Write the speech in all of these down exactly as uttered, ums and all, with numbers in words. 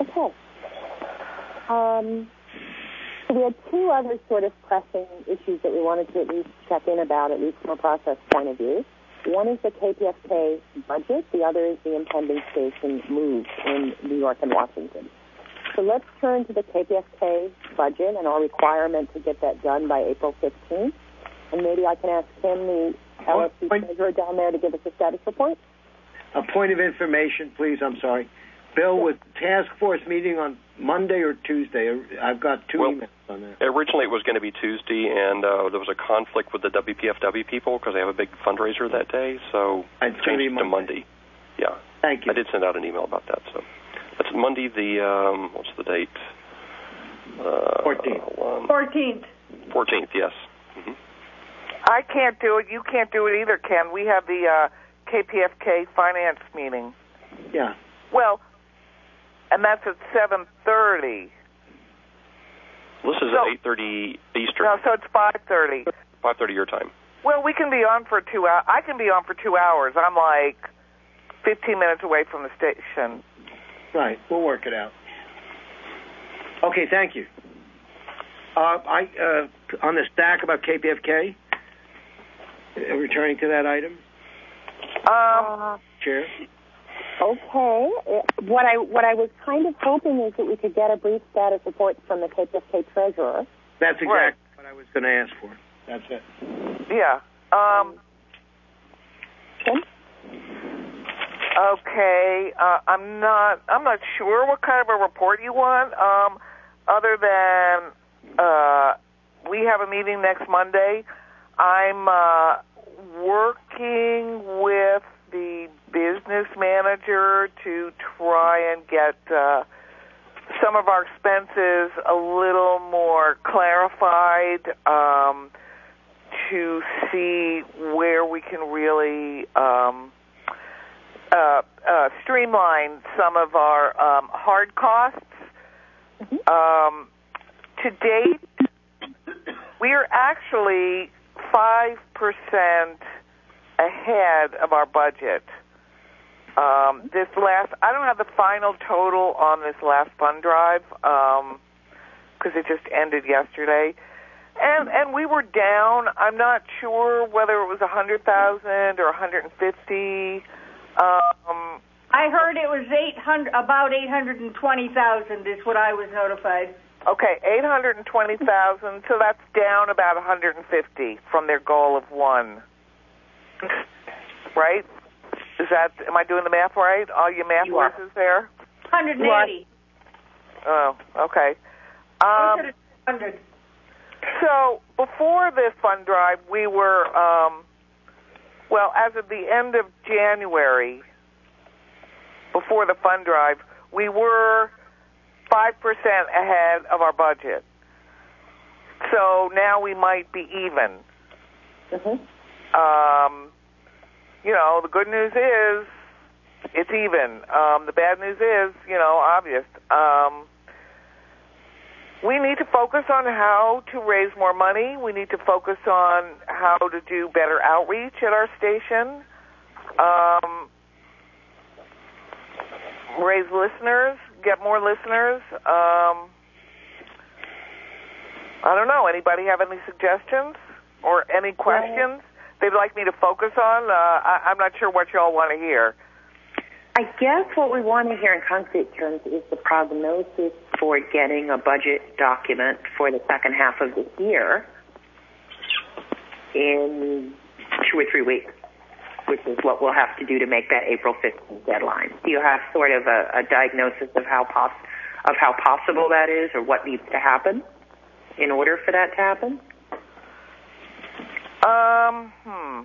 Okay. Um, so we had two other sort of pressing issues that we wanted to at least check in about, at least from a process point of view. One is the K P F K budget. The other is the impending station move in New York and Washington. So let's turn to the K P F K budget and our requirement to get that done by April fifteenth. And maybe I can ask Kim, the L S C treasurer down there, to give us a status report. A point of information, please. I'm sorry. Bill, with task force meeting on Monday or Tuesday? I've got two well, emails on that. Originally it was going to be Tuesday, and uh, there was a conflict with the W P F W people because they have a big fundraiser that day, so it's changed it to Monday. Monday. Yeah. Thank you. I did send out an email about that. So that's Monday, the, um, what's the date? Uh, fourteenth. fourteenth. fourteenth, yes. Mm-hmm. I can't do it. You can't do it either, Ken. We have the uh, K P F K finance meeting. Yeah. Well, and that's at seven thirty. This is so, at eight thirty Eastern. No, so it's five thirty. five thirty your time. Well, we can be on for two hours. I can be on for two hours. I'm like fifteen minutes away from the station. Right. We'll work it out. Okay, thank you. Uh, I uh, on the stack about K P F K, uh, returning to that item. Um, Chair. Okay. What I what I was kind of hoping is that we could get a brief status report from the K P F K treasurer. That's exactly right. what I was going to ask for. That's it. Yeah. Um, Kim? Okay. Uh, I'm not. I'm not sure what kind of a report you want. Um, other than uh, we have a meeting next Monday. I'm uh, working with the business manager to try and get uh, some of our expenses a little more clarified, um, to see where we can really um, uh, uh, streamline some of our um, hard costs. Mm-hmm. Um, to date, we are actually five percent ahead of our budget. Um, this last, I don't have the final total on this last fund drive because um, it just ended yesterday, and and we were down. I'm not sure whether it was a hundred thousand or a hundred and fifty. Um, I heard it was eight hundred, about eight hundred and twenty thousand is what I was notified. Okay, eight hundred and twenty thousand. So that's down about a hundred and fifty from their goal of one. Right? Is that, am I doing the math right? All your math You are. horses there? one hundred eighty. Oh, okay. Um, one hundred. so before this fund drive, we were, um, well, as of the end of January, before the fund drive, we were five percent ahead of our budget. So now we might be even. Mm-hmm. Um, you know, the good news is it's even. Um, the bad news is, you know, obvious. Um, we need to focus on how to raise more money. We need to focus on how to do better outreach at our station. Um, raise listeners, get more listeners. Um, I don't know. Anybody have any suggestions or any questions they'd like me to focus on? Uh, I, I'm not sure what y'all want to hear. I guess what we want to hear in concrete terms is the prognosis for getting a budget document for the second half of this year in two or three weeks, which is what we'll have to do to make that April fifteenth deadline. Do you have sort of a, a diagnosis of how pos- of how possible that is, or what needs to happen in order for that to happen? Um, hmm.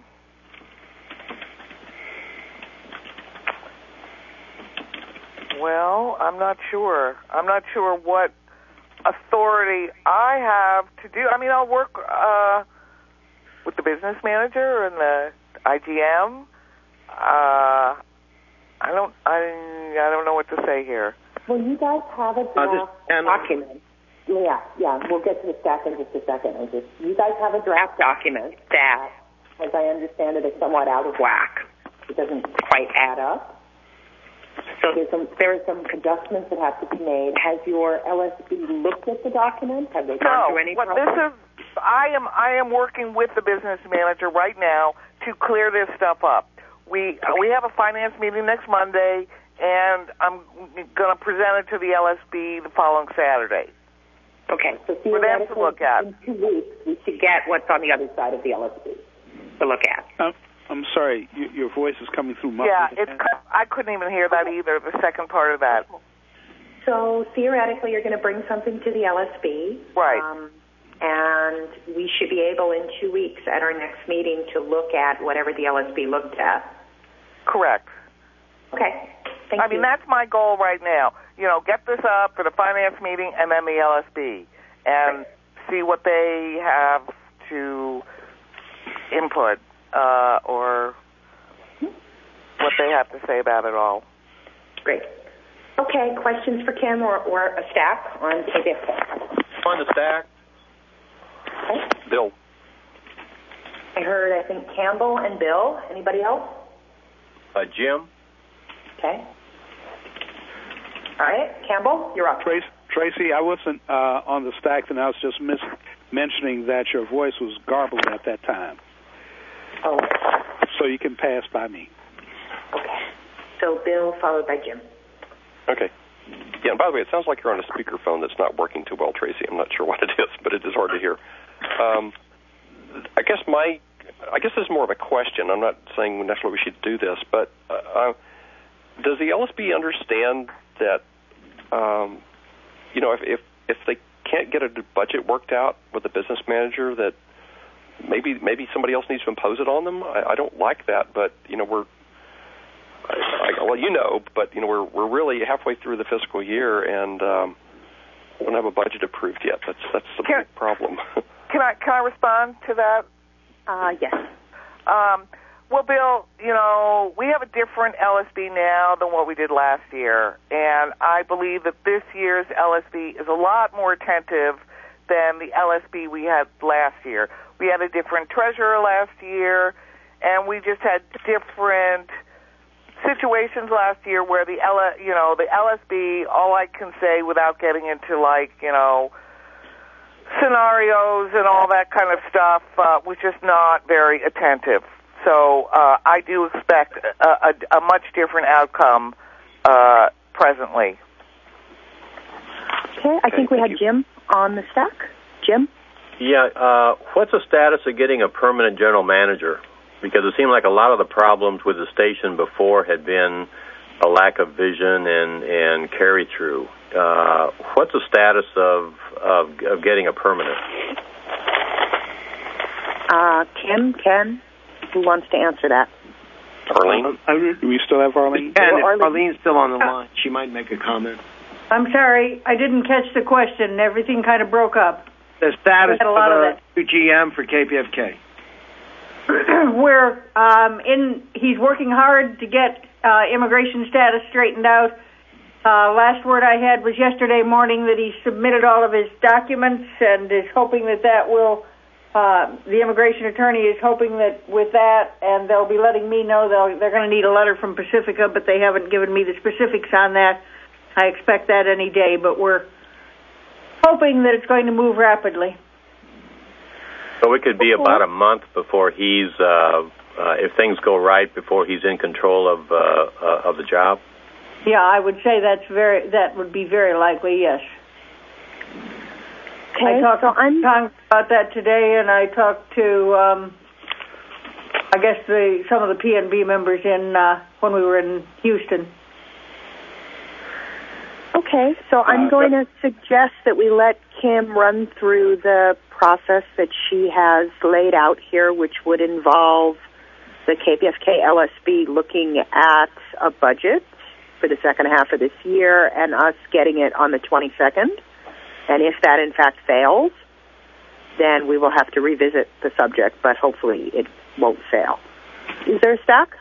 Well, I'm not sure. I'm not sure what authority I have to do. I mean, I'll work uh, with the business manager and the I G M. Uh, I don't. I. I don't know what to say here. Well, you guys have a draft uh, document. Yeah, yeah. We'll get to the stack in just a second. I just, you guys have a draft document that, as I understand it, is somewhat out of whack. It doesn't quite add up. So there's some, there are some adjustments that have to be made. Has your L S B looked at the document? Have they gone No, through any what process? this is, I am I am working with the business manager right now to clear this stuff up. We uh, we have a finance meeting next Monday, and I'm going to present it to the L S B the following Saturday. Okay, so For them to look at. in two weeks, we should get what's on the other side of the L S B to look at. Um, I'm sorry, you, your voice is coming through muffled. Yeah, it's I couldn't even hear that either, the second part of that. So theoretically, you're going to bring something to the L S B. Right. Um, and we should be able in two weeks at our next meeting to look at whatever the L S B looked at. Correct. Okay. Thank I you. mean, that's my goal right now. You know, get this up for the finance meeting and then the L S B and see what they have to input uh, or what they have to say about it all. Great. Okay, questions for Kim or, or a stack on K P F K? On the stack. Okay. Bill. I heard, I think, Campbell and Bill. Anybody else? Uh, Jim. Okay. All right, Campbell, you're up. Tracy, Tracy I wasn't uh, on the stack, and I was just mis- mentioning that your voice was garbled at that time. Oh. So you can pass by me. Okay. So Bill followed by Jim. Okay. Yeah, and by the way, it sounds like you're on a speakerphone that's not working too well, Tracy. I'm not sure what it is, but it is hard to hear. Um, I guess my, I guess this is more of a question. I'm not saying necessarily we should do this, but uh, does the L S B understand that, um, you know, if, if if they can't get a budget worked out with the business manager, that maybe maybe somebody else needs to impose it on them? I, I don't like that, but you know, we're I, I, well, you know, but you know, we're we're really halfway through the fiscal year, and um, we don't have a budget approved yet. That's that's the Can, big problem. can I can I respond to that? Uh, yes. Um, well, Bill, you know, we have a different L S B now than what we did last year, and I believe that this year's L S B is a lot more attentive than the L S B we had last year. We had a different treasurer last year, and we just had different situations last year where the L, you know, the L S B, all I can say without getting into like, you know, scenarios and all that kind of stuff, uh, was just not very attentive. So uh, I do expect a, a, a much different outcome uh, presently. Okay, I think we had Jim on the stack. Jim? Yeah, uh, what's the status of getting a permanent general manager? Because it seemed like a lot of the problems with the station before had been a lack of vision and, and carry-through. Uh, what's the status of, of, of getting a permanent? Uh, Kim, Ken, who wants to answer that? Arlene? Do we still have Arlene? And Well, if Arlene- Arlene's still on the line, she might make a comment. I'm sorry, I didn't catch the question. Everything kind of broke up. The status We had a lot of of the G M for K P F K. We're um, in. He's working hard to get uh, immigration status straightened out. Uh, last word I had was yesterday morning that he submitted all of his documents and is hoping that that will. Uh, the immigration attorney is hoping that with that, and they'll be letting me know they'll, they're going to need a letter from Pacifica, but they haven't given me the specifics on that. I expect that any day, but we're hoping that it's going to move rapidly. So it could be about a month before he's, uh, uh, if things go right, before he's in control of uh, uh, of the job. Yeah, I would say that's very. That would be very likely. Yes. Okay, I talked so to I'm Congress about that today, and I talked to, um, I guess the some of the P N B members in uh, when we were in Houston. Okay, so I'm Uh, going to suggest that we let Kim run through the process that she has laid out here, which would involve the K P F K L S B looking at a budget for the second half of this year and us getting it on the twenty-second. And if that, in fact, fails, then we will have to revisit the subject, but hopefully it won't fail. Is there a stack?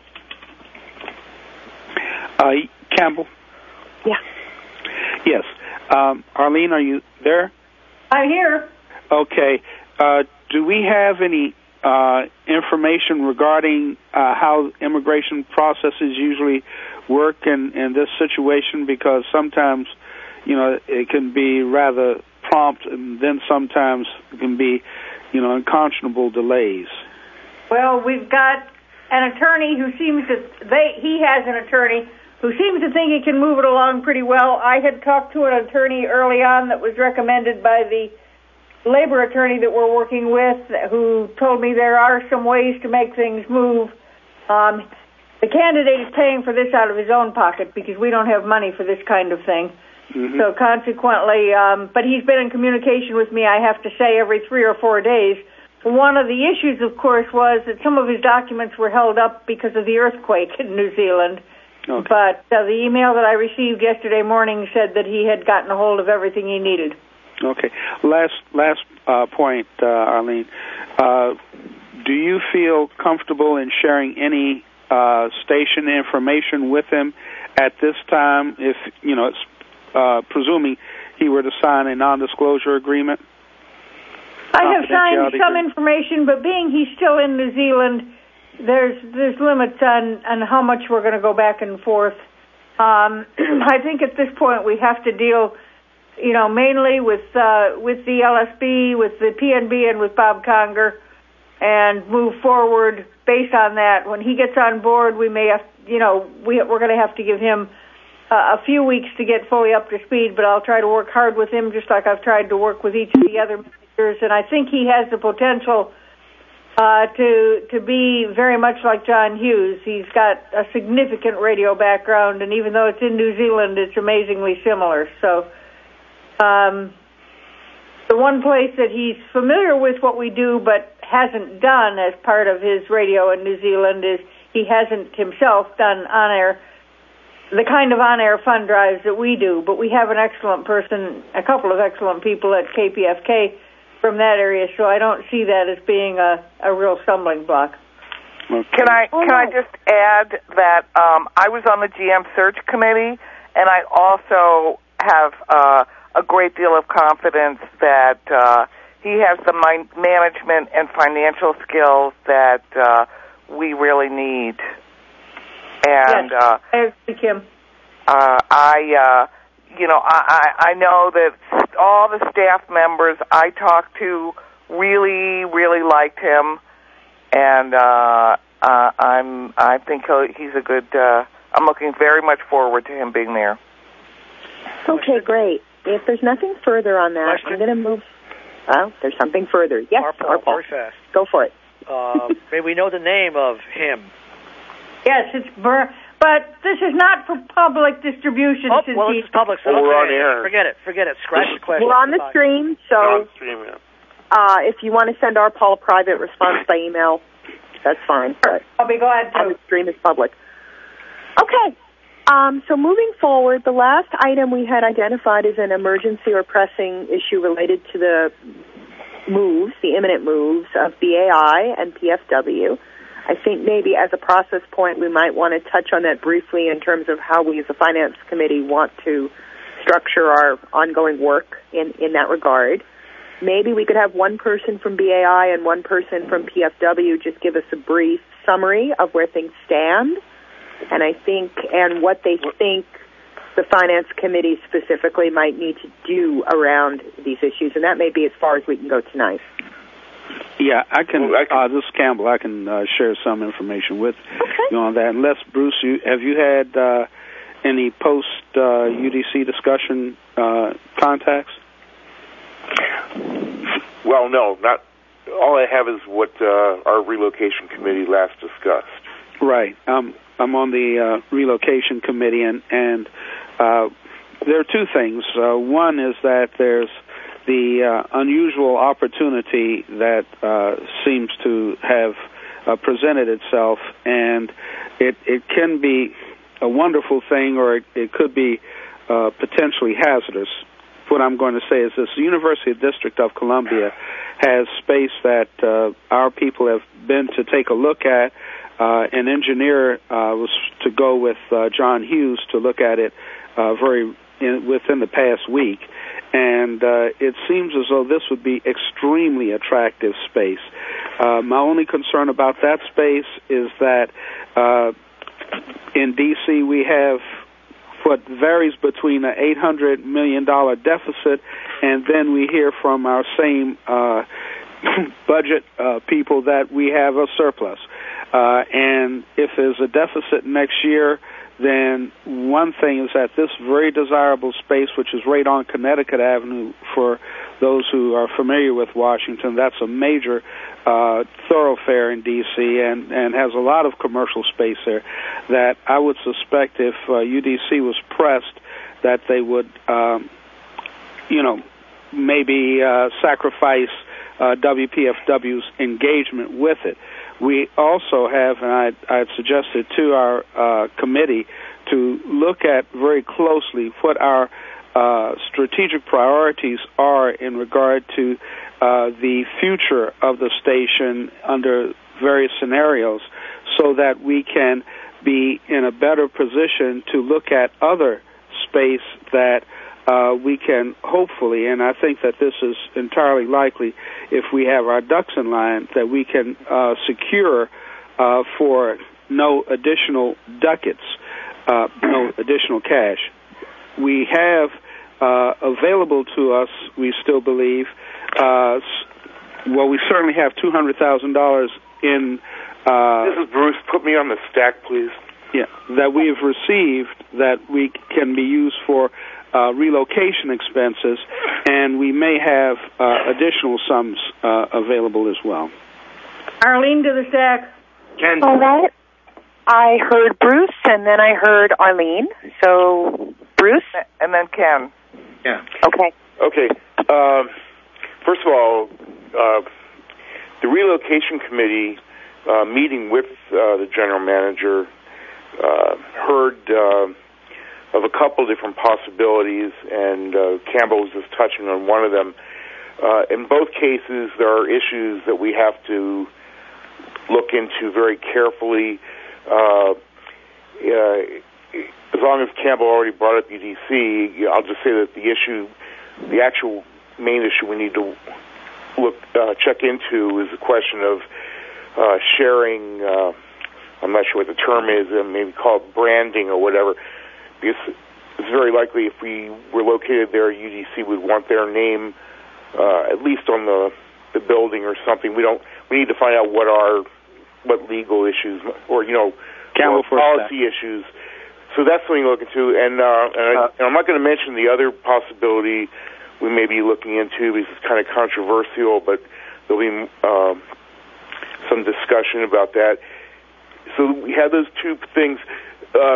Uh, Campbell? Yeah. Yes. Um, Arlene, are you there? I'm here. Okay. Uh, do we have any uh, information regarding uh, how immigration processes usually work in, in this situation? Because sometimes, you know, it can be rather prompt, and then sometimes it can be, you know, unconscionable delays. Well, we've got an attorney who seems to, they, he has an attorney who seems to think he can move it along pretty well. I had talked to an attorney early on that was recommended by the labor attorney that we're working with, who told me there are some ways to make things move. Um, the candidate is paying for this out of his own pocket because we don't have money for this kind of thing. Mm-hmm. So consequently, um, but he's been in communication with me, I have to say, every three or four days. One of the issues, of course, was that some of his documents were held up because of the earthquake in New Zealand. Okay. But uh, the email that I received yesterday morning said that he had gotten a hold of everything he needed. Okay. Last last uh, point, uh, Arlene. Uh, do you feel comfortable in sharing any uh, station information with him at this time, if, you know, it's, uh, presuming he were to sign a non-disclosure agreement? I have signed some information, but being he's still in New Zealand, there's there's limits on, on how much we're going to go back and forth. Um, I think at this point we have to deal, you know, mainly with uh, with the L S B, with the P N B, and with Bob Conger, and move forward based on that. When he gets on board, we may have, you know, we, we're going to have to give him uh, a few weeks to get fully up to speed, but I'll try to work hard with him just like I've tried to work with each of the other managers, and I think he has the potential uh, to to be very much like John Hughes. He's got a significant radio background, and even though it's in New Zealand, it's amazingly similar. So um, the one place that he's familiar with what we do but hasn't done as part of his radio in New Zealand is he hasn't himself done on-air, the kind of on-air fund drives that we do. But we have an excellent person, a couple of excellent people at K P F K from that area, so I don't see that as being a, a real stumbling block. Okay. Can I can I just add that um, I was on the G M search committee, and I also have uh, a great deal of confidence that uh, he has the mi- management and financial skills that uh, we really need. And yes, uh, I agree, Kim. Uh, I, uh, you know, I, I, I know that all the staff members I talked to really, really liked him, and uh, uh, I'm, I think he'll, he's a good. Uh, I'm looking very much forward to him being there. Okay, great. If there's nothing further on that, Question? I'm going to move. Well, there's something further. Yes, Arpaul, very fast. Go for it. Uh, may we know the name of him? Yes, it's Bur- but this is not for public distribution. Oh, well, it's public. So well, okay. We're on air. Forget it. Forget it. Scratch the question. We're on the stream, so on the stream, yeah. uh, if you want to send our Paul a private response by email, that's fine. But I'll be glad to. On the stream is public. Okay. Um, so moving forward, the last item we had identified as an emergency or pressing issue related to the moves, the imminent moves of B A I and P F W. I think maybe as a process point, we might want to touch on that briefly in terms of how we as a finance committee want to structure our ongoing work in, in that regard. Maybe we could have one person from B A I and one person from P F W just give us a brief summary of where things stand, and I think, and what they think the finance committee specifically might need to do around these issues, and that may be as far as we can go tonight. Yeah, I can. Well, I can uh, this is Campbell. I can uh, share some information with okay. you on that. Unless Bruce, you, have you had uh, any post uh, U D C discussion uh, contacts? Well, no, not. All I have is what uh, our relocation committee last discussed. Right. Um, I'm on the uh, relocation committee, and and uh, there are two things. Uh, one is that there's the uh, unusual opportunity that uh, seems to have uh, presented itself, and it it can be a wonderful thing, or it, it could be uh, potentially hazardous. What I'm going to say is this: the University District of Columbia has space that uh, our people have been to take a look at. Uh, an engineer uh, was to go with uh, John Hughes to look at it uh, very in, within the past week, and uh, it seems as though this would be extremely attractive space. Uh, my only concern about that space is that uh, in D C we have what varies between an eight hundred million dollars deficit, and then we hear from our same uh, budget uh, people that we have a surplus. Uh, and if there's a deficit next year, then one thing is that this very desirable space, which is right on Connecticut Avenue, for those who are familiar with Washington, that's a major uh, thoroughfare in D C and, and has a lot of commercial space there, that I would suspect if uh, U D C was pressed that they would, um, you know, maybe uh, sacrifice uh, W P F W's engagement with it. We also have, and I, I've suggested to our uh, committee to look at very closely what our uh, strategic priorities are in regard to uh, the future of the station under various scenarios, so that we can be in a better position to look at other space that uh, we can hopefully, and I think that this is entirely likely if we have our ducks in line, that we can uh, secure uh, for no additional ducats, uh, no additional cash. We have uh, available to us, we still believe, uh, well, we certainly have two hundred thousand dollars in... Uh, this is Bruce. Put me on the stack, please. Yeah, that we have received that we can be used for uh, relocation expenses, and we may have uh, additional sums uh, available as well. Arlene to the stack. Ken. All right. I heard Bruce, and then I heard Arlene. So, Bruce? And then Ken. Yeah. Okay. Okay. Um, first of all, uh, the relocation committee uh, meeting with uh, the general manager uh, heard uh, of a couple different possibilities, and uh, Campbell was just touching on one of them. Uh, in both cases, there are issues that we have to look into very carefully. Uh, uh, as long as Campbell already brought up U D C, I'll just say that the issue, the actual main issue we need to look uh, check into is the question of uh, sharing. Uh, I'm not sure what the term is, uh, maybe called branding or whatever. Because it's very likely if we were located there, U D C would want their name uh, at least on the the building or something. We don't. We need to find out what our what legal issues or you know or policy issues. So that's something to look into. And, uh, and, I, and I'm not going to mention the other possibility we may be looking into because it's kind of controversial, but there'll be um, some discussion about that. So we have those two things. Uh,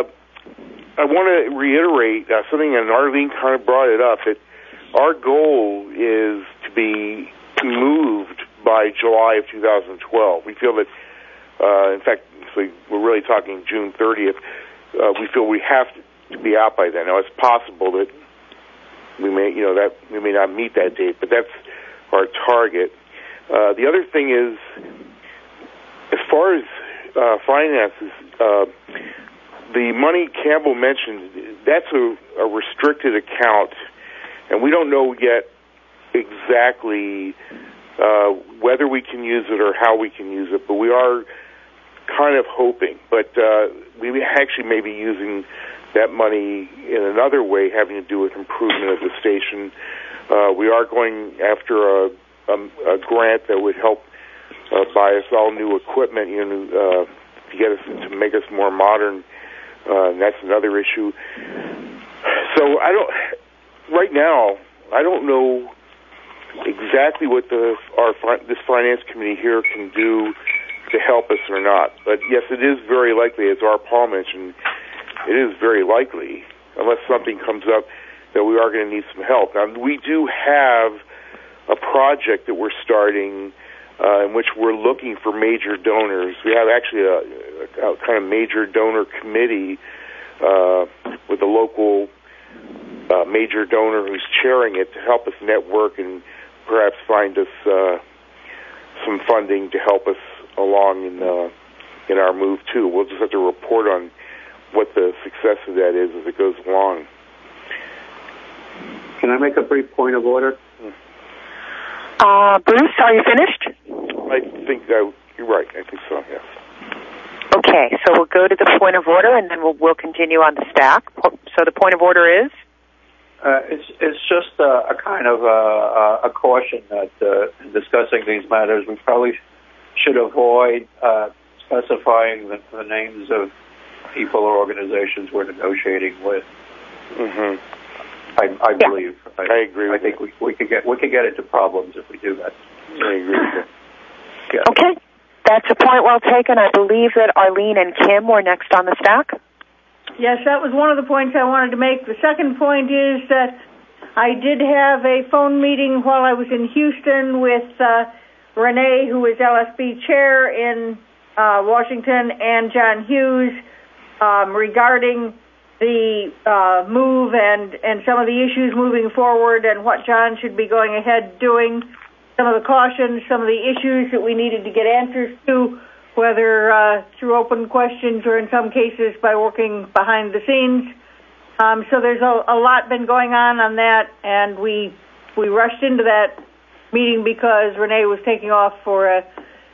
I want to reiterate uh, something, and Arlene kind of brought it up, that our goal is to be moved by July of two thousand twelve. We feel that, uh, in fact, so we're really talking June thirtieth. Uh, we feel we have to be out by then. Now, it's possible that we may, you know, that we may not meet that date, but that's our target. Uh, the other thing is, as far as uh, finances, uh, the money Campbell mentioned, that's a, a restricted account, and we don't know yet exactly uh, whether we can use it or how we can use it, but we are kind of hoping. But uh, we actually may be using that money in another way having to do with improvement of the station. Uh, we are going after a, a, a grant that would help uh, buy us all new equipment, you know, uh, to get us to make us more modern. Uh, and that's another issue. So I don't. Right now, I don't know exactly what the our this finance committee here can do to help us or not. But yes, it is very likely, as our Paul mentioned, it is very likely, unless something comes up, that we are going to need some help. Now, we do have a project that we're starting uh, in which we're looking for major donors. We have actually a, a, a kind of major donor committee uh, with a local uh, major donor who's chairing it to help us network and perhaps find us uh, some funding to help us along in uh, in our move too. We'll just have to report on what the success of that is as it goes along. Can I make a brief point of order? Uh, Bruce, are you finished? I think that you're right. I think so. Yes. Okay, so we'll go to the point of order, and then we'll, we'll continue on the stack. So the point of order is? Uh, it's it's just uh, a kind of uh, a caution that uh, in discussing these matters, we probably should avoid uh, specifying the, the names of people or organizations we're negotiating with. Mm-hmm. I, I yeah. believe. I, I agree. I think we, we could get we could get into problems if we do that. I agree with you. Yeah. Okay, that's a point well taken. I believe that Arlene and Kim were next on the stack. Yes, that was one of the points I wanted to make. The second point is that I did have a phone meeting while I was in Houston with uh, Renee, who is L S B chair in uh, Washington, and John Hughes um, regarding the uh, move and, and some of the issues moving forward and what John should be going ahead doing, some of the cautions, some of the issues that we needed to get answers to, whether uh, through open questions or in some cases by working behind the scenes. Um, so there's a, a lot been going on on that, and we we rushed into that meeting because Renee was taking off for a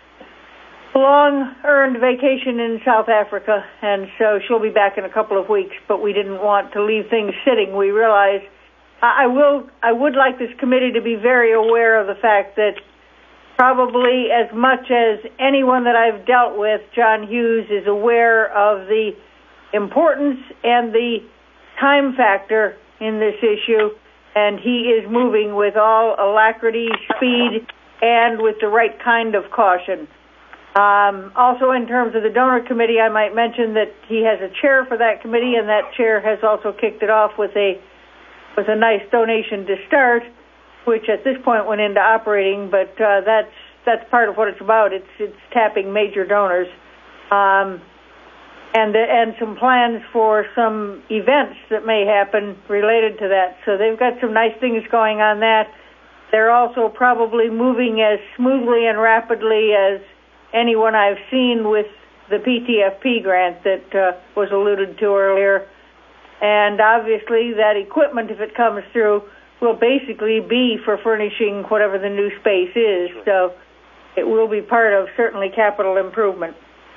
long-earned vacation in South Africa, and so she'll be back in a couple of weeks, but we didn't want to leave things sitting. We realized I, I will I would like this committee to be very aware of the fact that probably as much as anyone that I've dealt with, John Hughes is aware of the importance and the time factor in this issue, and he is moving with all alacrity, speed, and with the right kind of caution. Um, also, in terms of the donor committee, I might mention that he has a chair for that committee, and that chair has also kicked it off with a with a nice donation to start, which at this point went into operating, but uh, that's that's part of what it's about. It's it's tapping major donors, um, and and some plans for some events that may happen related to that. So they've got some nice things going on that. They're also probably moving as smoothly and rapidly as anyone I've seen with the P T F P grant that uh, was alluded to earlier. And obviously that equipment, if it comes through, will basically be for furnishing whatever the new space is. So it will be part of certainly capital improvement.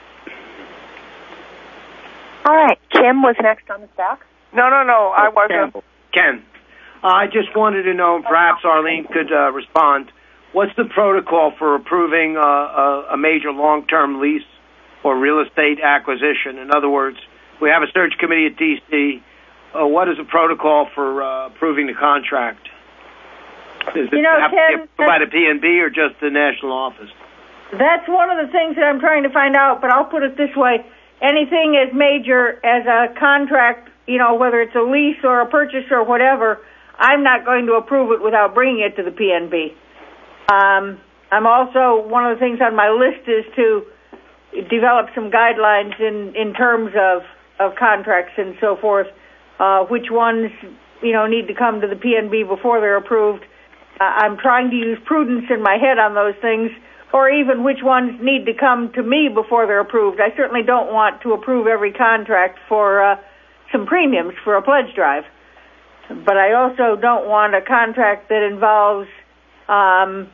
All right. Kim was next on the stack. No, no, no. I wasn't. Ken, uh, I just wanted to know, perhaps Arlene could uh, respond. What's the protocol for approving uh, a, a major long-term lease or real estate acquisition? In other words, we have a search committee at D C. Uh, what is the protocol for uh, approving the contract? Does it you know, have Ken, to be by the P N B or just the national office? That's one of the things that I'm trying to find out, but I'll put it this way. Anything as major as a contract, you know, whether it's a lease or a purchase or whatever, I'm not going to approve it without bringing it to the P N B. Um, I'm also, one of the things on my list is to develop some guidelines in, in terms of, of contracts and so forth, uh, which ones, you know, need to come to the P N B before they're approved. Uh, I'm trying to use prudence in my head on those things, or even which ones need to come to me before they're approved. I certainly don't want to approve every contract for uh, some premiums for a pledge drive. But I also don't want a contract that involves um,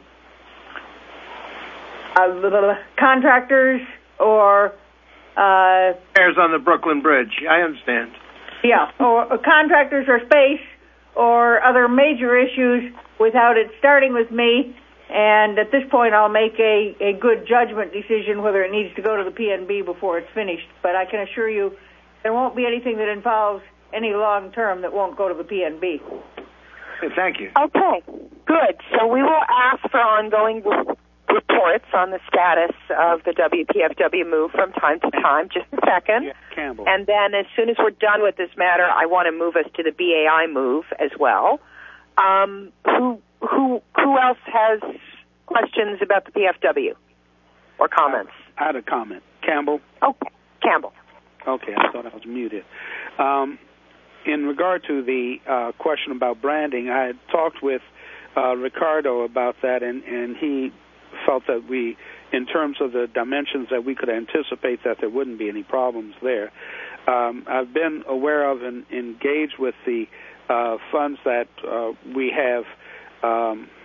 uh, contractors or uh, Repairs on the Brooklyn Bridge. I understand. Yeah, or, or contractors or space or other major issues without it starting with me. And at this point, I'll make a, a good judgment decision whether it needs to go to the P N B before it's finished. But I can assure you there won't be anything that involves any long term that won't go to the P N B. Thank you. Okay, good. So we will ask for ongoing reports on the status of the W P F W move from time to time. Just a second. Yeah, Campbell. And then as soon as we're done with this matter, I want to move us to the B A I move as well. Um, who who who else has questions about the P F W or comments? I had a comment. Campbell? Okay, Campbell. Okay, I thought I was muted. Um, in regard to the uh, question about branding, I had talked with uh, Ricardo about that, and, and he felt that we, in terms of the dimensions, that we could anticipate that there wouldn't be any problems there. Um, I've been aware of and engaged with the uh, funds that uh, we have um,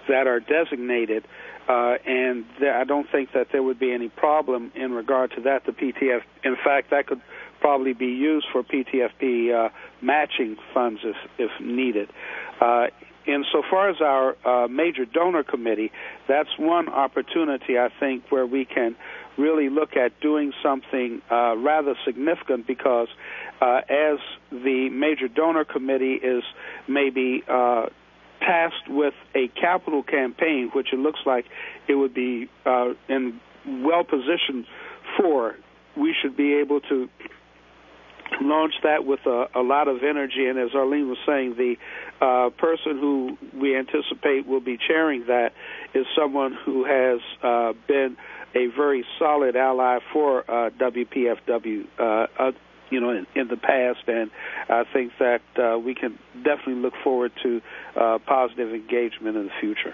that are designated, uh, and th- I don't think that there would be any problem in regard to that. The P T F, in fact, that could probably be used for P T F P uh, matching funds if, if needed. Uh, Insofar as our uh, major donor committee, that's one opportunity, I think, where we can really look at doing something uh, rather significant, because uh, as the major donor committee is maybe uh, tasked with a capital campaign, which it looks like it would be uh, in well positioned for, we should be able to launch that with a, a lot of energy. And as Arlene was saying, the uh, person who we anticipate will be chairing that is someone who has uh, been a very solid ally for uh, W P F W, uh, uh, you know, in, in the past. And I think that uh, we can definitely look forward to uh, positive engagement in the future.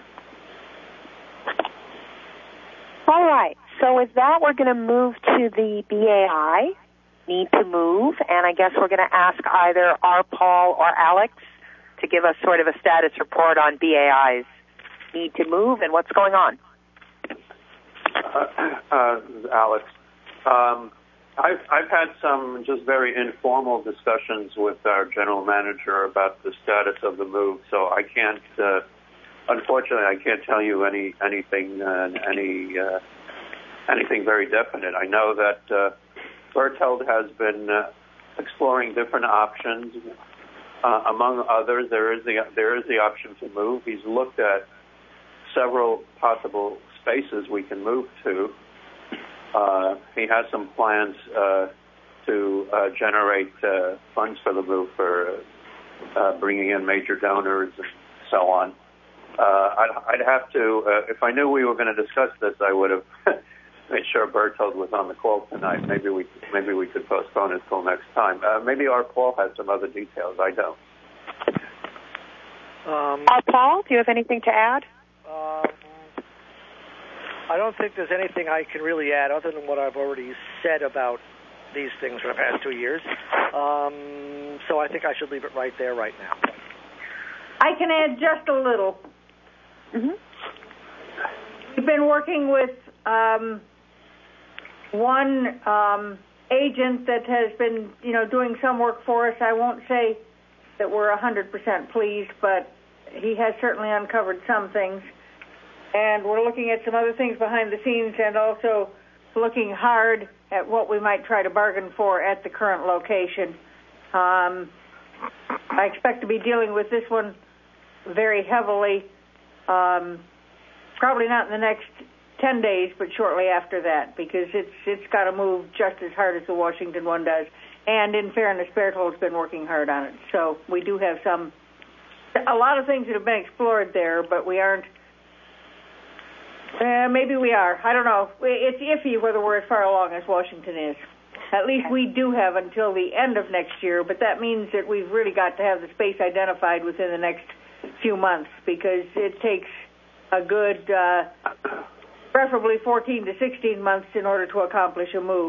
All right. So with that, we're going to move to the B A I. Need to move, and I guess we're going to ask either R. Paul or Alex to give us sort of a status report on B A I's need to move and what's going on. Uh, uh, Alex, um, I've, I've had some just very informal discussions with our general manager about the status of the move, so I can't, uh, unfortunately, I can't tell you any anything uh, any uh, anything very definite. I know that uh, Berthold has been uh, exploring different options. Uh, among others, there is the there is the option to move. He's looked at several possible spaces we can move to. Uh, he has some plans uh, to uh, generate uh, funds for the move, for uh, bringing in major donors and so on. Uh, I'd, I'd have to, uh, if I knew we were going to discuss this, I would have made sure Berthold was on the call tonight. Maybe we maybe we could postpone it till next time. Uh, maybe our Paul has some other details. I don't. Um, uh, Paul, do you have anything to add? Um, I don't think there's anything I can really add other than what I've already said about these things for the past two years. Um, so I think I should leave it right there right now. I can add just a little. Mm-hmm. We've been working with um, one um, agent that has been, you know, doing some work for us. I won't say that we're one hundred percent pleased, but he has certainly uncovered some things. And we're looking at some other things behind the scenes, and also looking hard at what we might try to bargain for at the current location. Um, I expect to be dealing with this one very heavily, um, probably not in the next ten days, but shortly after that, because it's it's got to move just as hard as the Washington one does. And in fairness, Berthold's been working hard on it. So we do have some, a lot of things that have been explored there, but we aren't, uh, maybe we are. I don't know. It's iffy whether we're as far along as Washington is. At least we do have until the end of next year, but that means that we've really got to have the space identified within the next few months, because it takes a good, uh, preferably fourteen to sixteen months in order to accomplish a move.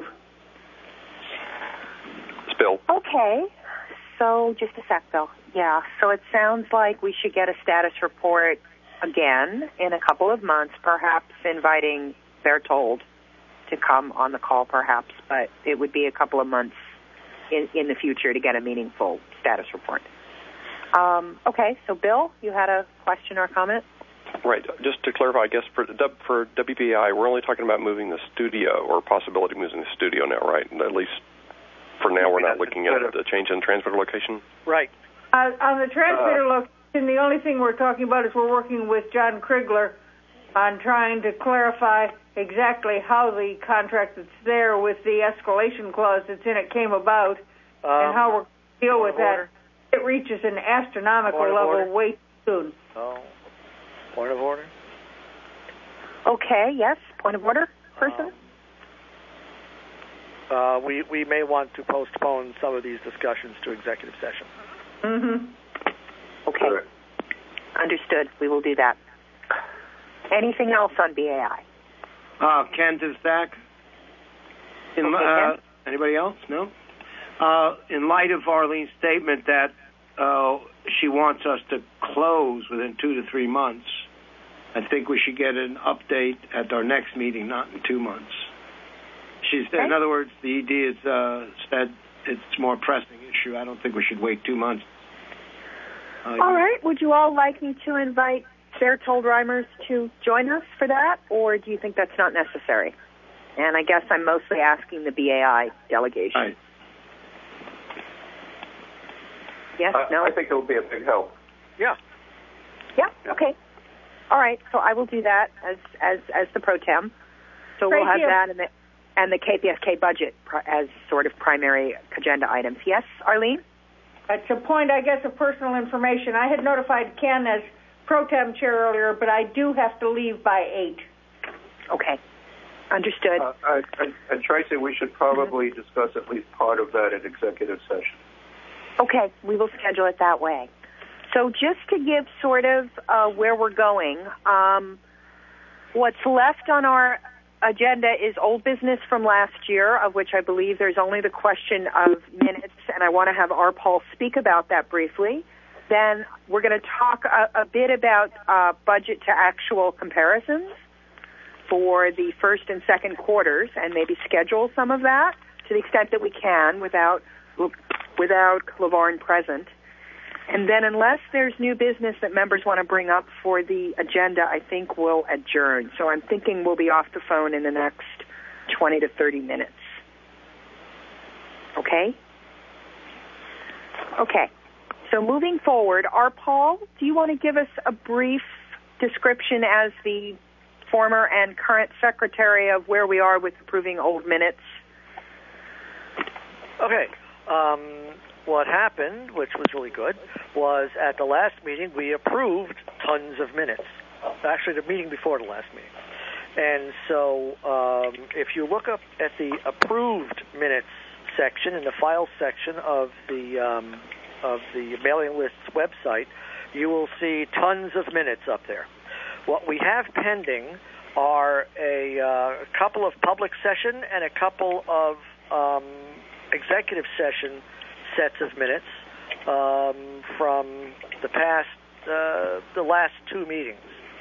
Bill. Okay. So just a sec, Bill. Yeah. So it sounds like we should get a status report again in a couple of months, perhaps inviting Berthold to come on the call, perhaps, but it would be a couple of months in, in the future to get a meaningful status report. Um, okay. So, Bill, you had a question or comment? Right. Just to clarify, I guess for for W P I, we're only talking about moving the studio, or possibility of moving the studio now, right? At least for now, we're not looking at the change in transmitter location? Right. Uh, on the transmitter uh, location, the only thing we're talking about is we're working with John Krigler on trying to clarify exactly how the contract that's there with the escalation clause that's in it came about, um, and how we're going to deal with that. It reaches an astronomical level order. way soon. Oh. Point of order? Okay, yes. Point of order, person? Um, Uh, we, we may want to postpone some of these discussions to executive session. Mm-hmm. Okay. Sure. Understood. We will do that. Anything else on B A I? Uh, Ken Dvorak. In, okay, uh, anybody else? No? Uh, in light of Arlene's statement that uh, she wants us to close within two to three months, I think we should get an update at our next meeting, not in two months. She said, Okay. in other words, the E D has uh, said it's more pressing issue. I don't think we should wait two months. Uh, All right. Would you all like me to invite Bertold Reimers to join us for that, or do you think that's not necessary? And I guess I'm mostly asking the B A I delegation. Right. Yes, I, no? I think it will be a big help. Yeah. Yeah, okay. All right, so I will do that as as, as the pro tem. So Great we'll have deal. that and the, and the K P F K budget pr- as sort of primary agenda items. Yes, Arlene? At a point, I guess, of personal information, I had notified Ken as pro tem chair earlier, but I do have to leave by eight. Okay. Understood. Uh, I, I, and Tracy, we should probably mm-hmm. discuss at least part of that in executive session. Okay, we will schedule it that way. So just to give sort of uh, where we're going, um, what's left on our agenda is old business from last year, of which I believe there's only the question of minutes, and I want to have R. Paul speak about that briefly. Then we're going to talk a, a bit about uh, budget to actual comparisons for the first and second quarters, and maybe schedule some of that to the extent that we can without without LaVarn present. And then unless there's new business that members want to bring up for the agenda, I think we'll adjourn. So I'm thinking we'll be off the phone in the next twenty to thirty minutes. Okay? Okay. So moving forward, R. Paul, do you want to give us a brief description as the former and current secretary of where we are with approving old minutes? Okay. Um, what happened, which was really good, was at the last meeting we approved tons of minutes. Actually, the meeting before the last meeting. And so um, if you look up at the approved minutes section in the files section of the um, of the mailing list's website, you will see tons of minutes up there. What we have pending are a uh, couple of public session and a couple of um, executive session sets of minutes um, from the past, uh, the last two meetings.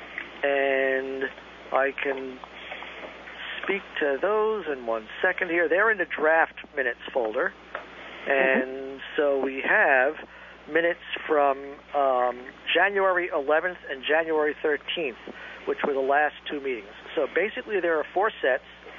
And I can speak to those in one second here. They're in the draft minutes folder. And mm-hmm. so we have minutes from um, January eleventh and January thirteenth, which were the last two meetings. So basically there are four sets.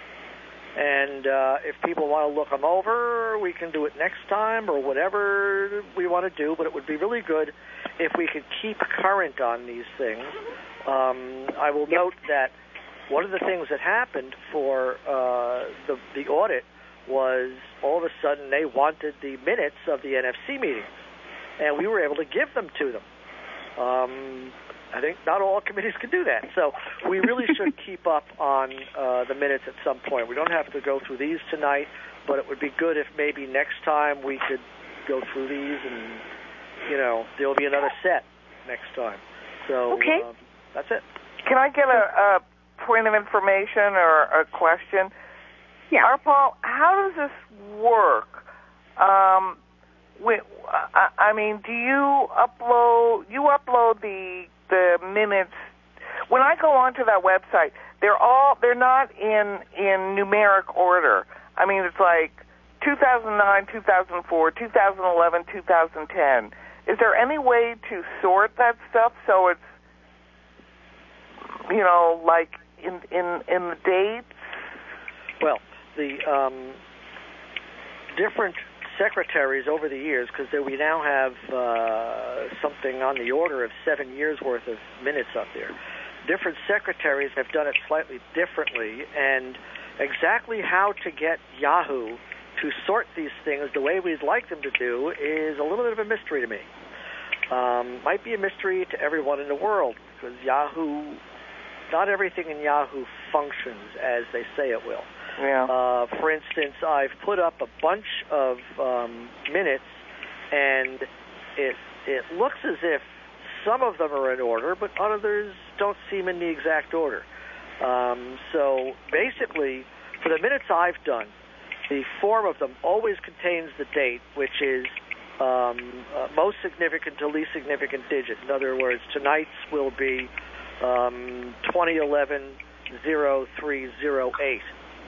And uh, if people want to look them over, we can do it next time or whatever we want to do. But it would be really good if we could keep current on these things. Um, I will note that one of the things that happened for uh, the, the audit was all of a sudden they wanted the minutes of the N F C meetings, and we were able to give them to them. Um, I think not all committees can do that. So we really should keep up on uh, the minutes at some point. We don't have to go through these tonight, but it would be good if maybe next time we could go through these and, you know, there'll be another set next time. So okay. um, that's it. Can I get a, a point of information or a question? Yeah. R. Paul, how does this work? Um, we, I, I mean, do you upload, you upload the the minutes? When I go onto that website, they're all, they're not in, in numeric order. I mean, it's like two thousand nine, two thousand four, two thousand eleven, two thousand ten. Is there any way to sort that stuff so it's, you know, like in in, in the dates? Well, the um, different secretaries over the years, because we now have uh, something on the order of seven years worth of minutes up there. Different secretaries have done it slightly differently, and exactly how to get Yahoo to sort these things the way we'd like them to do is a little bit of a mystery to me. Um, might be a mystery to everyone in the world, because Yahoo, not everything in Yahoo functions as they say it will. Yeah. Uh, for instance, I've put up a bunch of um, minutes, and it it looks as if some of them are in order, but others don't seem in the exact order. Um, so basically, for the minutes I've done, the form of them always contains the date, which is um, uh, most significant to least significant digit. In other words, tonight's will be um, twenty eleven oh three oh eight.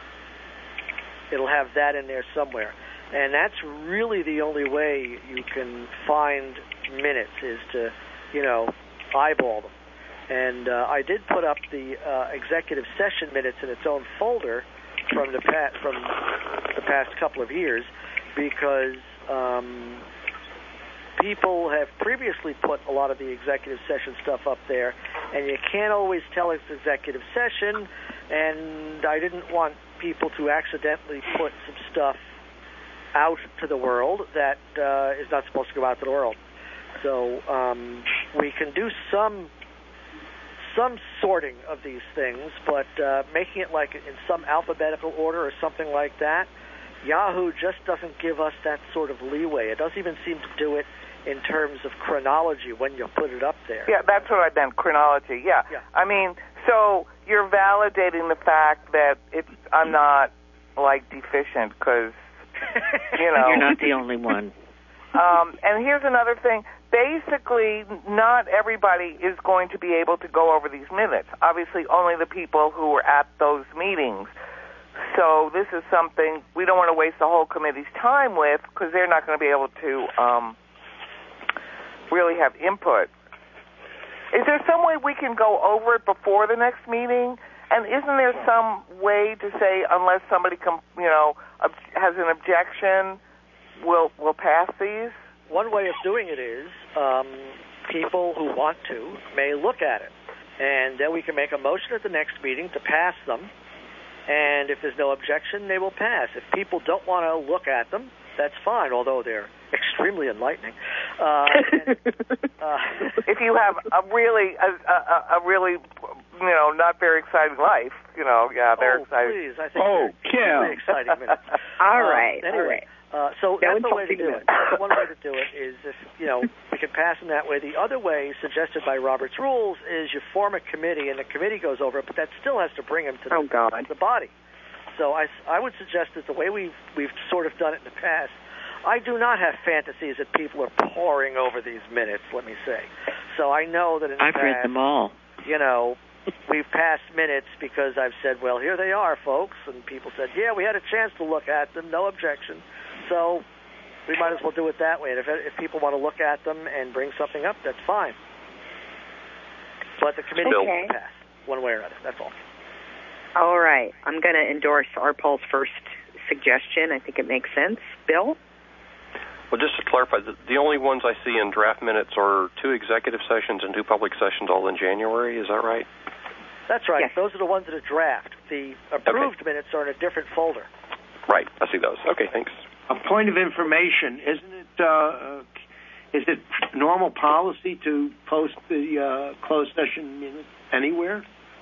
It'll have that in there somewhere. And that's really the only way you can find minutes is to, you know, eyeball them. And uh, I did put up the uh, executive session minutes in its own folder from the pa- from the past couple of years because um, people have previously put a lot of the executive session stuff up there, and you can't always tell it's executive session, and I didn't want people to accidentally put some stuff out to the world that uh, is not supposed to go out to the world. So um, we can do some some sorting of these things, but uh, making it like in some alphabetical order or something like that, Yahoo just doesn't give us that sort of leeway. It doesn't even seem to do it in terms of chronology when you put it up there. Yeah, that's what I meant, chronology. Yeah. yeah. I mean, so you're validating the fact that it's I'm not, like, deficient because, you know. You're not the only one. Um, and here's another thing. Basically, not everybody is going to be able to go over these minutes. Obviously, only the people who were at those meetings. So this is something we don't want to waste the whole committee's time with because they're not going to be able to um, really have input. Is there some way we can go over it before the next meeting? And isn't there some way to say unless somebody com- you know ob- has an objection, we'll we'll pass these? One way of doing it is um, people who want to may look at it, and then we can make a motion at the next meeting to pass them, and if there's no objection, they will pass. If people don't want to look at them, that's fine, although they're extremely enlightening. Uh, and, uh, if you have a really, a, a, a really, you know, not very exciting life, you know, yeah, they're oh, exciting. Please, I think oh, they're really exciting minutes. All right, uh, anyway, all right. Uh, so Don't that's the way to do it. One way to do it is if, you know, we can pass them that way. The other way, suggested by Robert's Rules, is you form a committee, and the committee goes over it, but that still has to bring them to the, oh, God. the body. So I, I would suggest that the way we've, we've sort of done it in the past, I do not have fantasies that people are poring over these minutes, let me say. So I know that in the I've past, read them all. You know, we've passed minutes because I've said, well, here they are, folks, and people said, yeah, we had a chance to look at them, no objection. So we might as well do it that way. And if, if people want to look at them and bring something up, that's fine. But the committee okay. will pass one way or another. That's all. All right. I'm going to endorse R. Paul's first suggestion. I think it makes sense. Bill? Well, just to clarify, the, the only ones I see in draft minutes are two executive sessions and two public sessions all in January. Is that right? That's right. Yes. Those are the ones that are draft. The approved okay. minutes are in a different folder. Right. I see those. Okay, thanks. A point of information, isn't it, uh, uh, is it normal policy to post the uh, closed session minutes anywhere?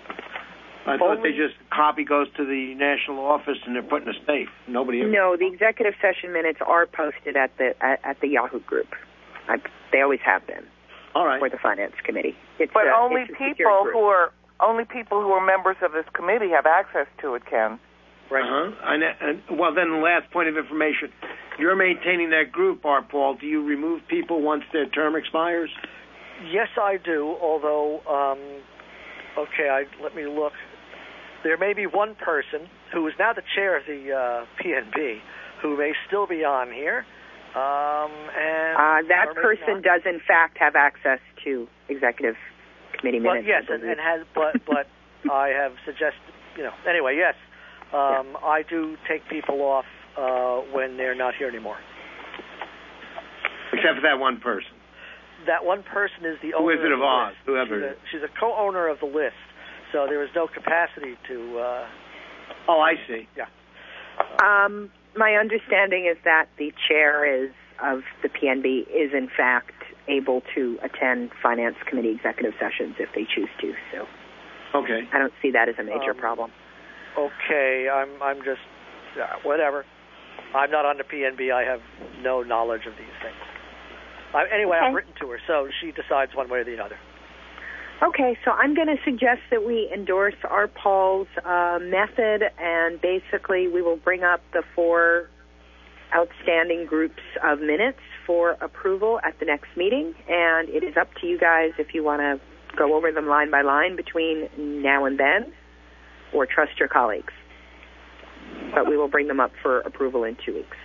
I thought Only, they just, copy goes to the national office and they're put in a safe. Nobody ever... No, the executive session minutes are posted at the at, at the Yahoo group. I, they always have been. All right. For the finance committee. It's but a, only it's people who are only people who are members of this committee have access to it, Ken. Right. Uh-huh. And, and, well, then the last point of information. You're maintaining that group, Art Paul. Do you remove people once their term expires? Yes, I do, although, um, okay, I, let me look. There may be one person who is now the chair of the uh, P N B who may still be on here. Um, and uh, that person not. does, in fact, have access to executive committee minutes. But yes, and, and has, but, but I have suggested, you know, anyway, yes. Um, yeah. I do take people off uh, when they're not here anymore. Except for that one person. That one person is the owner Wizard of, of Oz, list. whoever. She's a, she's a co-owner of the list, so there is no capacity to... Uh, oh, I see. Yeah. Um, my understanding is that the chair is of the P N B is, in fact, able to attend Finance Committee executive sessions if they choose to. So, okay. I don't see that as a major um, problem. Okay, I'm I'm just uh, whatever. I'm not on the P N B. I have no knowledge of these things. I, anyway, okay. I've written to her, so she decides one way or the other. Okay, so I'm going to suggest that we endorse Art Paul's uh, method, and basically we will bring up the four outstanding groups of minutes for approval at the next meeting, and it is up to you guys if you want to go over them line by line between now and then, or trust your colleagues. But we will bring them up for approval in two weeks.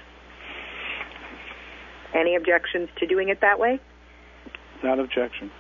Any objections to doing it that way? Not objection.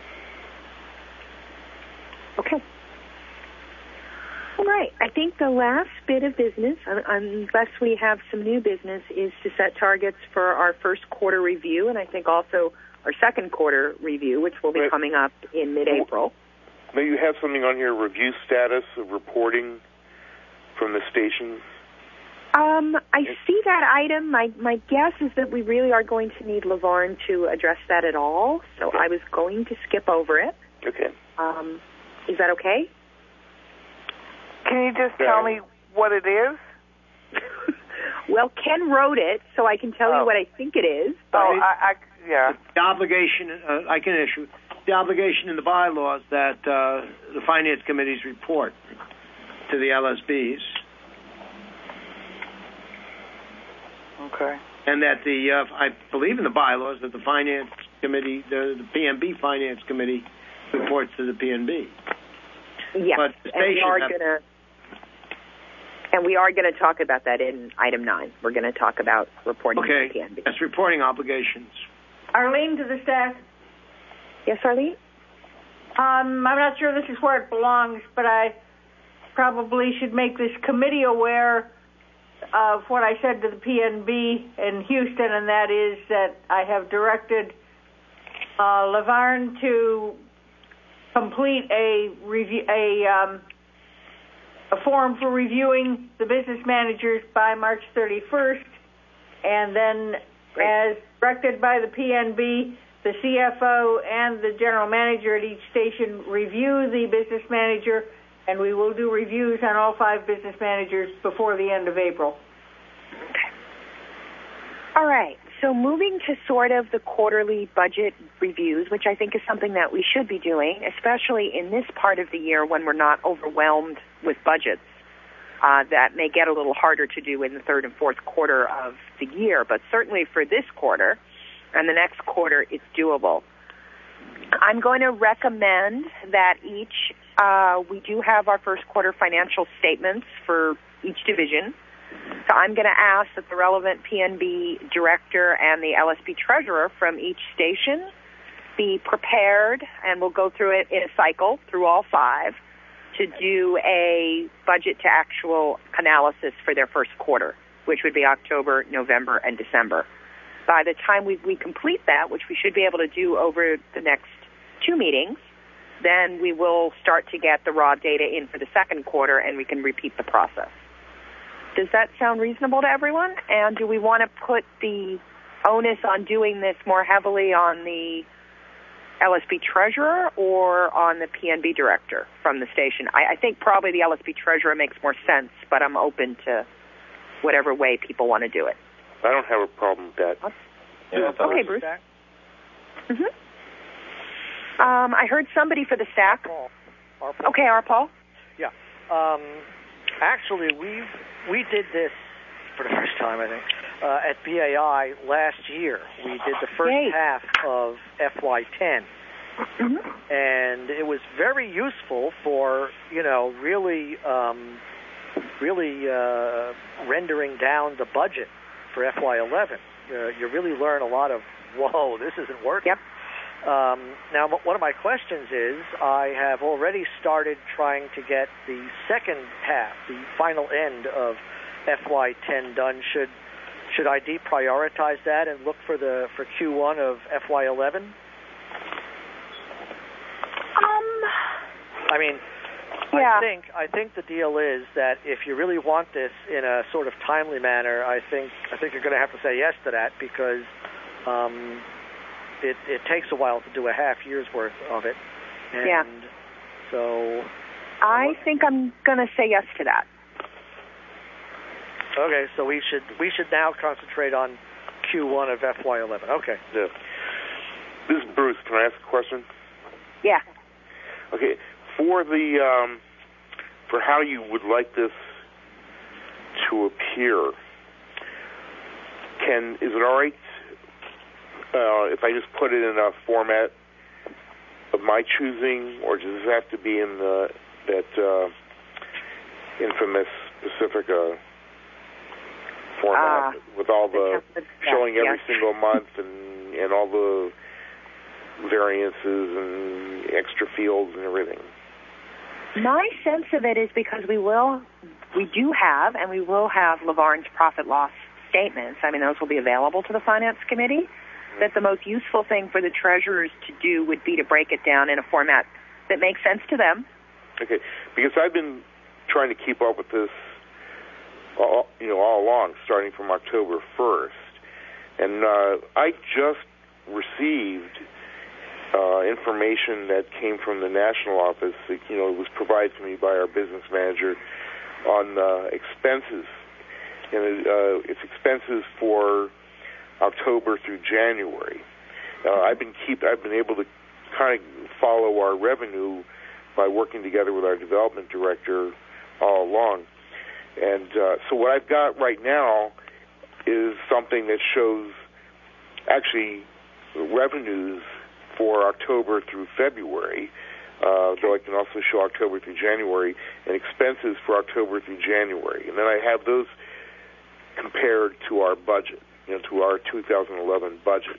Okay. All right. I think the last bit of business, unless we have some new business, is to set targets for our first quarter review, and I think also our second quarter review, which will be right. coming up in mid-April. May you have something on here, review status of reporting from the station? Um, I see that item. My my guess is that we really are going to need Lavarne to address that at all, so okay. I was going to skip over it. Okay. Um, is that okay? Can you just tell me what it is? Well, Ken wrote it, so I can tell oh. you what I think it is. But oh, I, I yeah. The obligation, uh, I can issue, the obligation in the bylaws that uh, the Finance Committee's report to the L S Bs. Okay. And that the, uh, I believe in the bylaws that the Finance Committee, the, the P N B Finance Committee reports to the P N B. Yes, but the and we are have, going to, and we are going to talk about that in item nine. We're going to talk about reporting okay. to the P N B. That's reporting obligations. Arlene, to the staff. Yes, Arlene? Um, I'm not sure this is where it belongs, but I probably should make this committee aware of what I said to the P N B in Houston, and that is that I have directed uh, Lavarne to complete a review, a, um, a form for reviewing the business managers by March thirty-first, and then, Great. as directed by the P N B, the C F O and the general manager at each station review the business manager, and we will do reviews on all five business managers before the end of April. Okay. All right. So moving to sort of the quarterly budget reviews, which I think is something that we should be doing, especially in this part of the year when we're not overwhelmed with budgets. Uh, that may get a little harder to do in the third and fourth quarter of the year, but certainly for this quarter and the next quarter, it's doable. I'm going to recommend that each, uh, we do have our first quarter financial statements for each division. So I'm going to ask that the relevant P N B director and the L S P treasurer from each station be prepared, and we'll go through it in a cycle through all five, to do a budget to actual analysis for their first quarter, which would be October, November, and December. By the time we, we complete that, which we should be able to do over the next two meetings, then we will start to get the raw data in for the second quarter, and we can repeat the process. Does that sound reasonable to everyone? And do we want to put the onus on doing this more heavily on the L S P treasurer or on the P N B director from the station? I, I think probably the L S P treasurer makes more sense, but I'm open to whatever way people want to do it. I don't have a problem with that. Yeah, okay, Bruce. Mm-hmm. Um, I heard somebody for the stack. Our Paul. Okay, our Paul. Yeah. Um, actually, we we did this for the first time, I think, uh, at B A I last year. We did the first Yay. half of F Y ten. Mm-hmm. And it was very useful for, you know, really, um, really uh, rendering down the budget for F Y eleven. Uh, you really learn a lot of, whoa, this isn't working. Yep. Um, now, one of my questions is, I have already started trying to get the second half, the final end of F Y ten done. Should should I deprioritize that and look for the for Q one of F Y eleven? Um. I mean, yeah. I think I think the deal is that if you really want this in a sort of timely manner, I think I think you're going to have to say yes to that, because um, it it takes a while to do a half year's worth of it. And yeah. So. I think I'm going to say yes to that. Okay, so we should we should now concentrate on Q one of F Y eleven. Okay. Yeah. This is Bruce. Can I ask a question? Yeah. Okay. For the um, for how you would like this to appear, can is it all right uh, if I just put it in a format of my choosing, or does this have to be in the that uh, infamous Pacifica format uh, with all the showing every yes. single month and and all the variances and extra fields and everything? My sense of it is because we will, we do have, and we will have Lavarne's profit loss statements. I mean, those will be available to the Finance Committee. That the most useful thing for the treasurers to do would be to break it down in a format that makes sense to them. Okay, because I've been trying to keep up with this, all, you know, all along, starting from October first, and uh, I just received uh, information that came from the national office. You know, it was provided to me by our business manager on uh, expenses, and uh, it's expenses for October through January. Uh, I've been keep. I've been able to kind of follow our revenue by working together with our development director all along. And uh, so what I've got right now is something that shows actually revenues for October through February, uh, though I can also show October through January, and expenses for October through January. And then I have those compared to our budget, you know, to our two thousand eleven budget.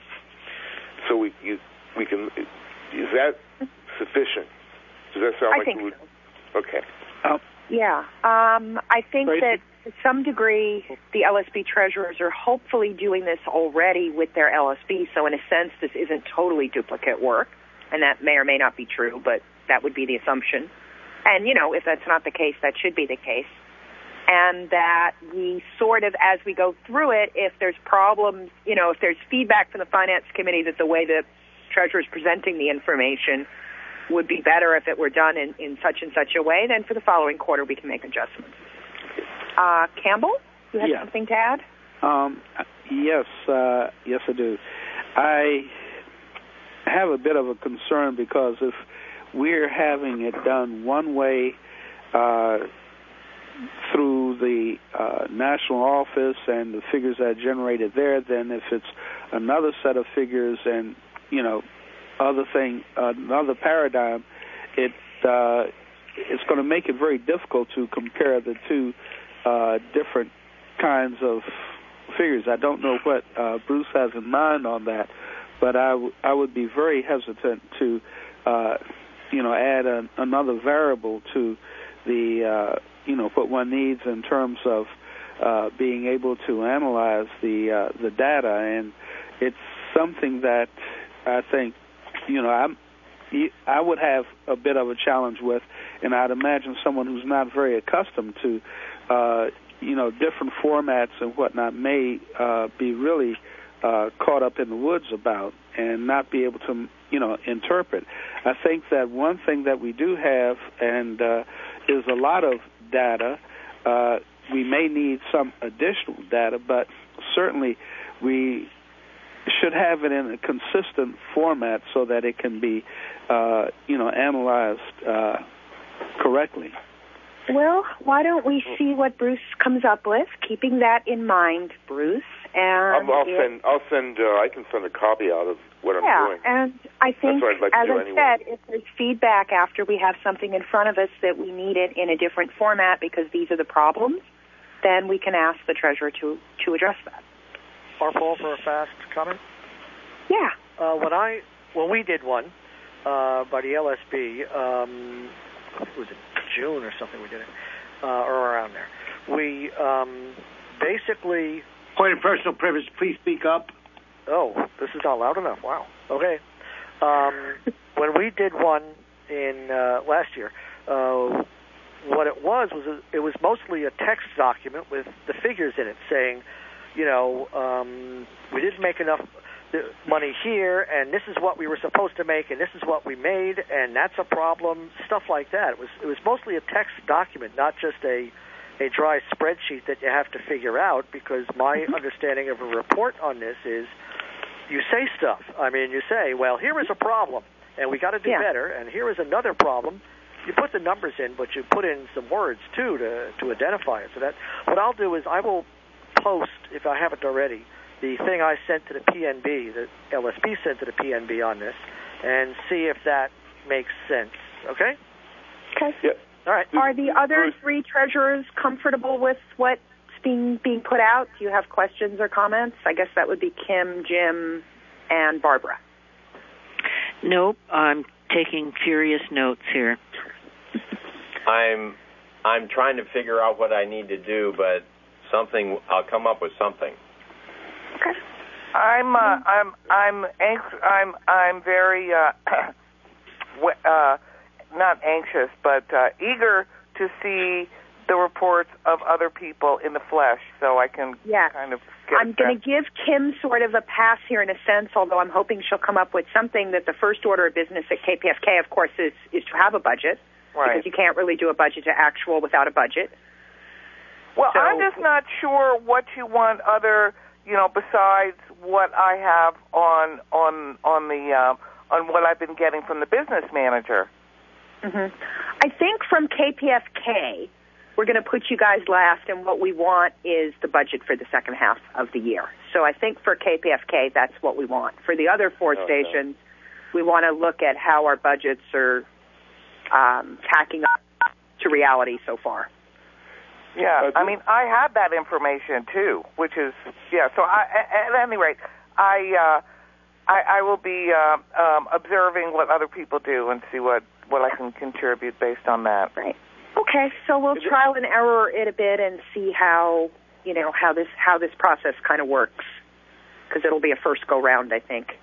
So we you, we can, is that sufficient? Does that sound I like think it would? So. Okay. Um, yeah. Um, I think Tracy? that to some degree the L S B treasurers are hopefully doing this already with their L S B, so in a sense this isn't totally duplicate work, and that may or may not be true, but that would be the assumption. And, you know, if that's not the case, that should be the case. And that we sort of, as we go through it, if there's problems, you know, if there's feedback from the Finance Committee that the way the treasurer is presenting the information would be better if it were done in, in such and such a way, then for the following quarter we can make adjustments. Uh, Campbell, you have yeah. something to add? Um, yes, uh, yes I do. I have a bit of a concern because if we're having it done one way uh, through the uh, national office and the figures that are generated there, then if it's another set of figures and, you know, other thing, uh, another paradigm, it uh, it's going to make it very difficult to compare the two uh, different kinds of figures. I don't know what uh, Bruce has in mind on that, but I, w- I would be very hesitant to, uh, you know, add a, another variable to the, uh, you know, what one needs in terms of uh, being able to analyze the uh, the data, and it's something that I think, you know, I'm, I would have a bit of a challenge with, and I'd imagine someone who's not very accustomed to, uh, you know, different formats and whatnot may uh, be really uh, caught up in the woods about and not be able to, you know, interpret. I think that one thing that we do have and uh, is a lot of data. Uh, we may need some additional data, but certainly we should have it in a consistent format so that it can be, uh, you know, analyzed uh, correctly. Well, why don't we see what Bruce comes up with, keeping that in mind, Bruce. And I'll, I'll if, send. I'll send. Uh, I can send a copy out of what I'm yeah, doing. and I think, That's what I'd like as to do I anyway. said, if there's feedback after we have something in front of us that we need it in a different format because these are the problems, then we can ask the treasurer to to address that. Or Paul, for a fast comment? Yeah. Uh, when I when we did one uh, by the L S B, um, it was in June or something we did it, uh, or around there. We um, basically... Point of personal privilege, please speak up. Oh, this is not loud enough. Wow. Okay. Um, when we did one in uh, last year, uh, what it was was a, it was mostly a text document with the figures in it saying, you know, um, we didn't make enough money here, and this is what we were supposed to make, and this is what we made, and that's a problem, stuff like that. It was it was mostly a text document, not just a a dry spreadsheet that you have to figure out, because my understanding of a report on this is you say stuff. I mean, you say, well, here is a problem, and we got to do yeah. better, and here is another problem. You put the numbers in, but you put in some words, too, to, to identify it. So that what I'll do is I will post, if I haven't already, the thing I sent to the P N B, that L S B sent to the P N B on this, and see if that makes sense. Okay? Okay. Yeah. All right. Are the other three treasurers comfortable with what's being being put out? Do you have questions or comments? I guess that would be Kim, Jim, and Barbara. Nope. I'm taking furious notes here. I'm I'm trying to figure out what I need to do, but something I'll come up with something. Okay. I'm uh, I'm I'm anx- I'm I'm very uh, w- uh, not anxious, but uh, eager to see the reports of other people in the flesh, so I can yes. kind of get. I'm going to give Kim sort of a pass here in a sense, although I'm hoping she'll come up with something that the first order of business at K P F K, of course, is is to have a budget, right? Because you can't really do a budget to actual without a budget. Well, so, I'm just not sure what you want other, you know, besides what I have on on on the uh, on what I've been getting from the business manager. Mm-hmm. I think from K P F K, we're going to put you guys last, and what we want is the budget for the second half of the year. So I think for K P F K, that's what we want. For the other four okay. stations, we want to look at how our budgets are um, tacking up to reality so far. Yeah, I mean, I have that information too, which is yeah. So I, at any rate, I uh, I, I will be uh, um, observing what other people do and see what, what I can contribute based on that. Right. Okay, so we'll trial and error it a bit and see how you know how this how this process kind of works, because it'll be a first go round, I think.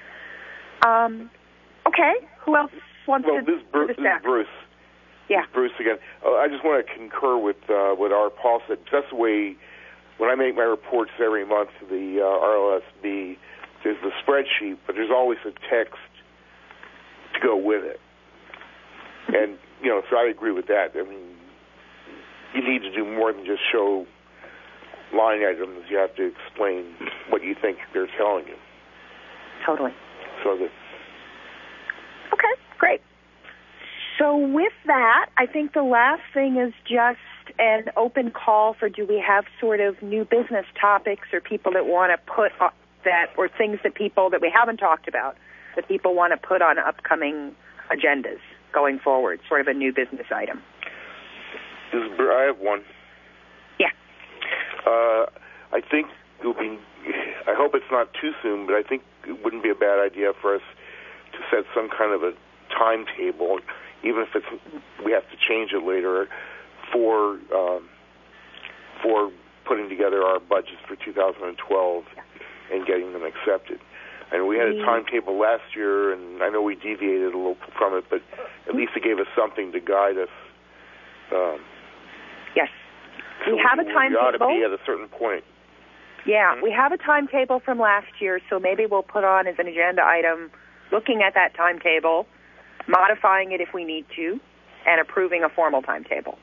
Um, okay, who else wants well, to? This, Bruce, this is Bruce. Yeah, this is Bruce again. Uh, I just want to concur with uh, what our Paul said. That's the way when I make my reports every month to the uh, R L S B. There's the spreadsheet, but there's always a text to go with it. And, you know, so I agree with that. I mean, you need to do more than just show line items. You have to explain what you think they're telling you. Totally. So that. Okay, great. So with that, I think the last thing is just an open call for do we have sort of new business topics or people that want to put that, or things that people that we haven't talked about that people want to put on upcoming agendas going forward, sort of a new business item. This is, I have one. Yeah. Uh, I think it will be, I hope it's not too soon, but I think it wouldn't be a bad idea for us to set some kind of a timetable, even if it's we have to change it later, for um, for putting together our budgets for two thousand twelve and getting them accepted. And we had a timetable last year, and I know we deviated a little from it, but at least it gave us something to guide us. Um, yes. So we have we, a timetable. We ought to be at a certain point. Yeah, mm-hmm. we have a timetable from last year, so maybe we'll put on as an agenda item looking at that timetable, modifying it if we need to, and approving a formal timetable.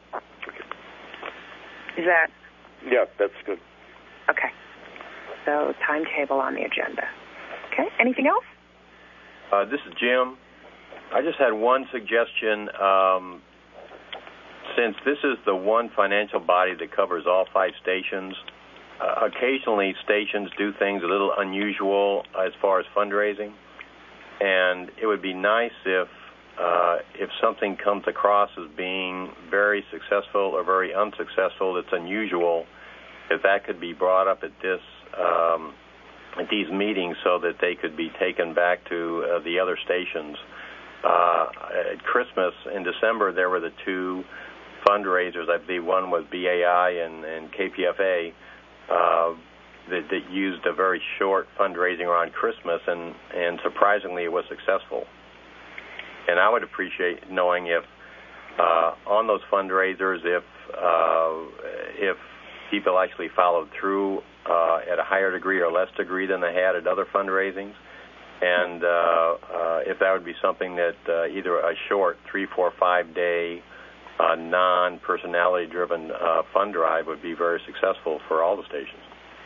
Is that? Yeah, that's good. Okay. So timetable on the agenda. Okay. Anything else? Uh, this is Jim. I just had one suggestion. Um, since this is the one financial body that covers all five stations, uh, occasionally stations do things a little unusual as far as fundraising, and it would be nice if uh, if something comes across as being very successful or very unsuccessful that's unusual, if that could be brought up at this um, at these meetings so that they could be taken back to uh, the other stations. Uh, at Christmas in December, there were the two fundraisers. I believe one was B A I and, and K P F A uh, that, that used a very short fundraising around Christmas, and, and surprisingly, it was successful. And I would appreciate knowing if uh, on those fundraisers, if uh, if people actually followed through uh, at a higher degree or less degree than they had at other fundraisings, and uh, uh, if that would be something that uh, either a short three, four, five day uh, non-personality-driven uh, fund drive would be very successful for all the stations.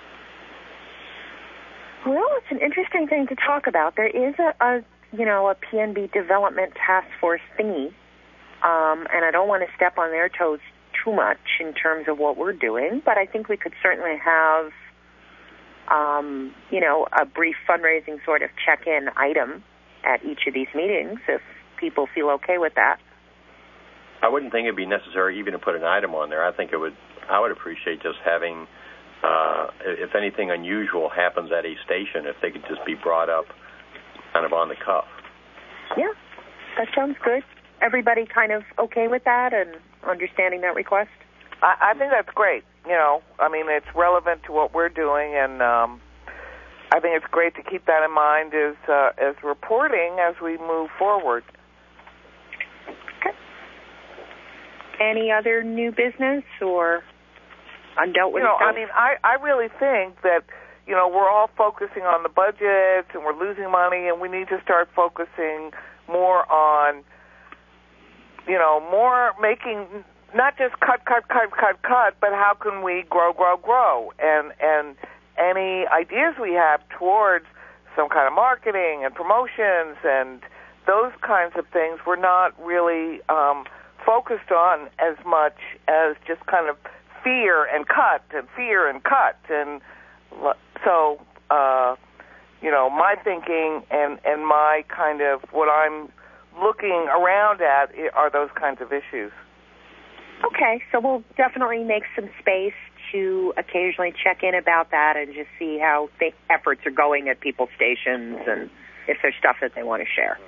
Well, it's an interesting thing to talk about. There is a, a you know, a P N B development task force thingy, um, and I don't want to step on their toes too much in terms of what we're doing, but I think we could certainly have, um, you know, a brief fundraising sort of check-in item at each of these meetings if people feel okay with that. I wouldn't think it'd be necessary even to put an item on there. I think it would. I would appreciate just having, uh, if anything unusual happens at a station, if they could just be brought up, kind of on the cuff. Yeah, that sounds good. Everybody kind of okay with that and understanding that request? I, I think that's great. You know, I mean, it's relevant to what we're doing, and um, I think it's great to keep that in mind as uh, as reporting as we move forward. Okay. Any other new business or undealt with You know, stuff? I mean, I, I really think that, you know, we're all focusing on the budgets and we're losing money, and we need to start focusing more on, you know, more making, not just cut, cut, cut, cut, cut, but how can we grow, grow, grow? And, and any ideas we have towards some kind of marketing and promotions and those kinds of things, we're not really um, focused on as much as just kind of fear and cut and fear and cut. And so, uh, you know, my thinking and, and my kind of what I'm looking around at are those kinds of issues. Okay, so we'll definitely make some space to occasionally check in about that and just see how the efforts are going at people's stations and if there's stuff that they want to share.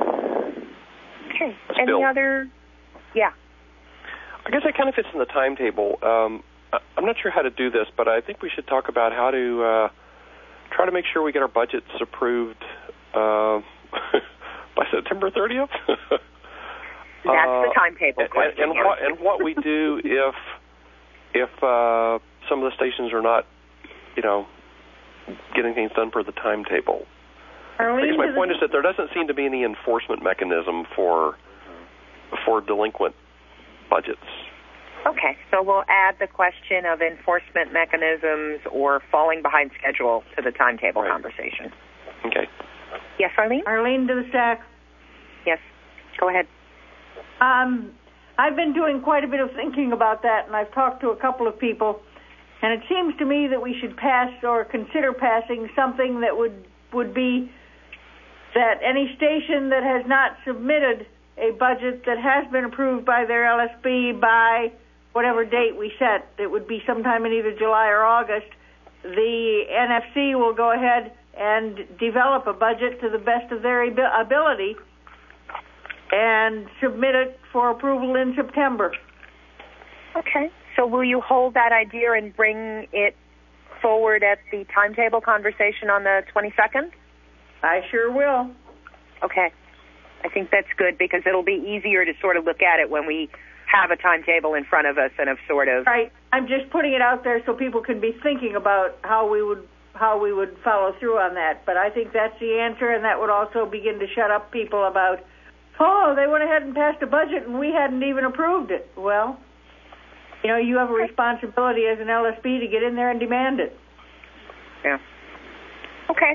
Okay, any Still. other? Yeah. I guess that kind of fits in the timetable. Um, I'm not sure how to do this, but I think we should talk about how to uh, try to make sure we get our budgets approved uh, by September thirtieth. That's uh, the timetable question. And, and, what, and what we do if if uh, some of the stations are not, you know, getting things done per the timetable. I guess my point is that there doesn't seem to be any enforcement mechanism for for delinquent budgets. Okay, so we'll add the question of enforcement mechanisms or falling behind schedule to the timetable right. conversation. Okay. Yes, Arlene? Arlene Dusak. Yes, go ahead. Um, I've been doing quite a bit of thinking about that, and I've talked to a couple of people, and it seems to me that we should pass or consider passing something that would, would be that any station that has not submitted a budget that has been approved by their L S B by whatever date we set, it would be sometime in either July or August, the N F C will go ahead and develop a budget to the best of their ability and submit it for approval in September. Okay. So will you hold that idea and bring it forward at the timetable conversation on the twenty-second? I sure will. Okay. I think that's good because it'll be easier to sort of look at it when we have a timetable in front of us and have sort of... Right. I'm just putting it out there so people can be thinking about how we would how we would follow through on that. But I think that's the answer, and that would also begin to shut up people about, oh, they went ahead and passed a budget and we hadn't even approved it. Well, you know, you have a responsibility as an L S B to get in there and demand it. Yeah. Okay.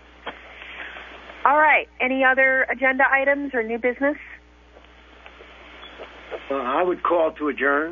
All right. Any other agenda items or new business? Uh, I would call to adjourn.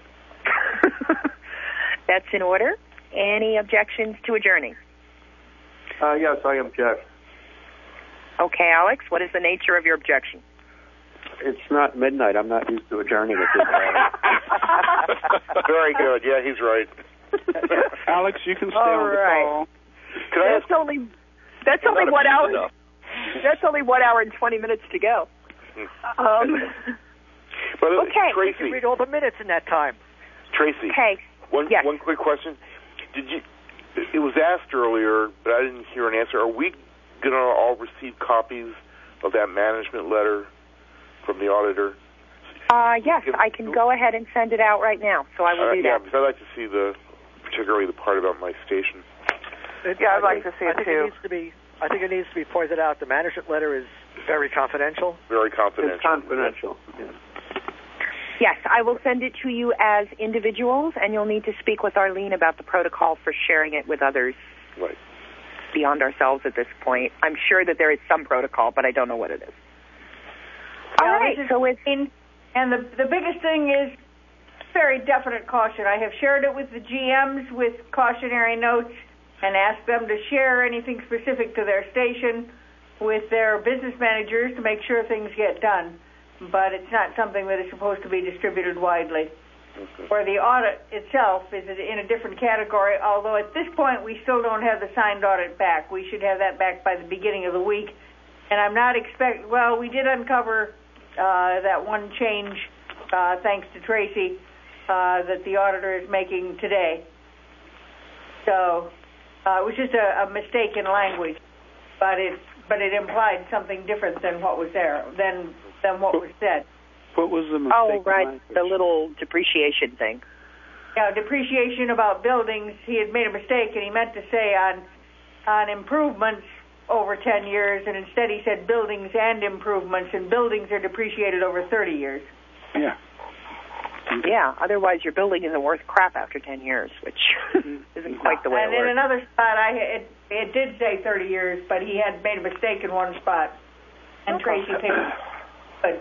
That's in order. Any objections to adjourning? Uh, yes, I object. Okay, Alex, what is the nature of your objection? It's not midnight. I'm not used to adjourning at this time. Very good. Yeah, he's right. Alex, you can stay All on the right. call. Can I that's ask? only that's only one hour. Enough. That's only one hour and twenty minutes to go. Um, but, uh, okay, Tracy, you can read all the minutes in that time. Tracy. Okay. One yes. one quick question. Did you? It was asked earlier, but I didn't hear an answer. Are we going to all receive copies of that management letter from the auditor? Uh, yes, I can go ahead and send it out right now. So I will uh, do yeah, that. because I'd like to see the, particularly the part about my station. It, yeah, I'd I like think, to see I it think too. It needs to be. I think it needs to be pointed out. The management letter is very confidential. Very confidential. It's confidential. Yeah. Yes, I will send it to you as individuals, and you'll need to speak with Arlene about the protocol for sharing it with others right. beyond ourselves at this point. I'm sure that there is some protocol, but I don't know what it is. Yeah, All right, so it's... In, and the, the biggest thing is very definite caution. I have shared it with the G Ms with cautionary notes and asked them to share anything specific to their station with their business managers to make sure things get done, but it's not something that is supposed to be distributed widely. Okay. Where the audit itself is in a different category, although at this point we still don't have the signed audit back. We should have that back by the beginning of the week. And I'm not expect. Well, we did uncover uh, that one change, uh, thanks to Tracy, uh, that the auditor is making today. So uh, it was just a, a mistake in language, but it but it implied something different than what was there, than than what was said. What was the mistake? Oh, right, the little depreciation thing. Yeah, depreciation about buildings. He had made a mistake, and he meant to say on on improvements over ten years, and instead he said buildings and improvements, and buildings are depreciated over thirty years. Yeah. Yeah, otherwise your building isn't worth crap after ten years, which isn't quite the way and it works. And in another spot, I it, it did say thirty years, but he had made a mistake in one spot, and Tracy picked it.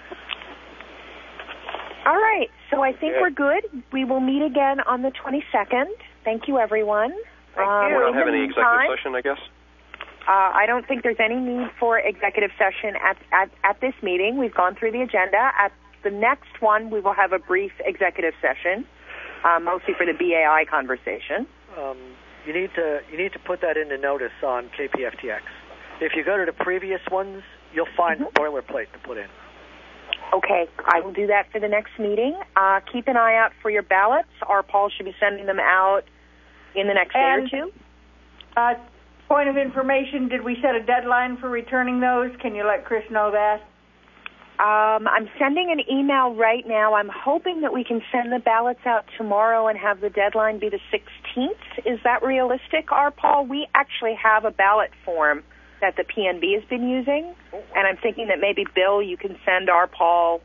All right, so I think we're good. We will meet again on the twenty-second. Thank you, everyone. Thank um, you. We don't have any executive time, session, I guess? Uh, I don't think there's any need for executive session at, at, at this meeting. We've gone through the agenda. At the next one, we will have a brief executive session, uh, mostly for the B A I conversation. Um, you need to you need to put that into notice on K P F T X. If you go to the previous ones, you'll find mm-hmm. boilerplate to put in. Okay, I will do that for the next meeting. Uh, keep an eye out for your ballots. Our Paul should be sending them out in the next and, day or two. Uh, point of information, did we set a deadline for returning those? Can you let Chris know that? Um, I'm sending an email right now. I'm hoping that we can send the ballots out tomorrow and have the deadline be the sixteenth. Is that realistic, our Paul? We actually have a ballot form that the P N B has been using, and I'm thinking that maybe, Bill, you can send our Paul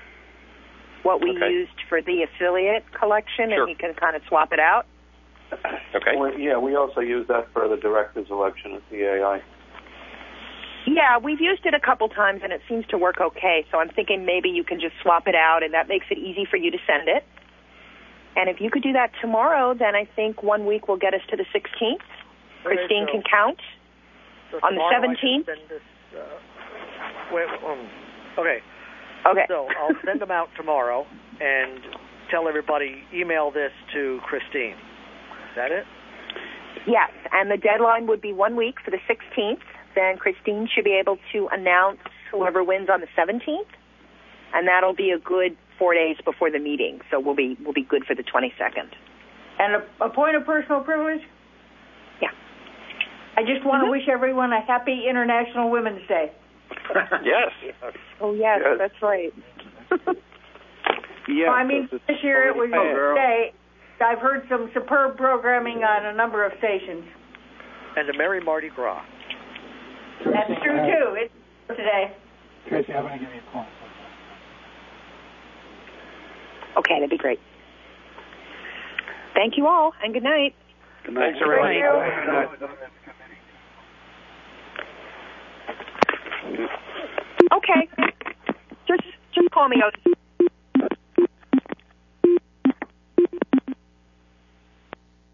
what we okay. used for the affiliate collection, sure. and he can kind of swap it out. Okay. Well, yeah, we also use that for the director's election at the A I. Yeah, we've used it a couple times, and it seems to work okay, so I'm thinking maybe you can just swap it out, and that makes it easy for you to send it. And if you could do that tomorrow, then I think one week will get us to the sixteenth. Okay, Christine so, can count. So on the seventeenth? This, uh, wait, um, okay. Okay. So I'll send them out tomorrow and tell everybody, email this to Christine. Is that it? Yes, and the deadline would be one week for the sixteenth. Then Christine should be able to announce whoever wins on the seventeenth, and that'll be a good four days before the meeting. So we'll be we'll be good for the twenty-second. And a, a point of personal privilege? Yeah. I just want Mm-hmm. to wish everyone a happy International Women's Day. Yes. Oh, yes, yes. that's right. Yeah. Well, I mean, this year it was a day. I've heard some superb programming on a number of stations. And a Merry Mardi Gras. That's true, too. It's today. Tracy, I'm going to give you a point. Okay, that'd be great. Thank you all, and good night. Good night. Thanks, everybody. Okay. Just just call me out.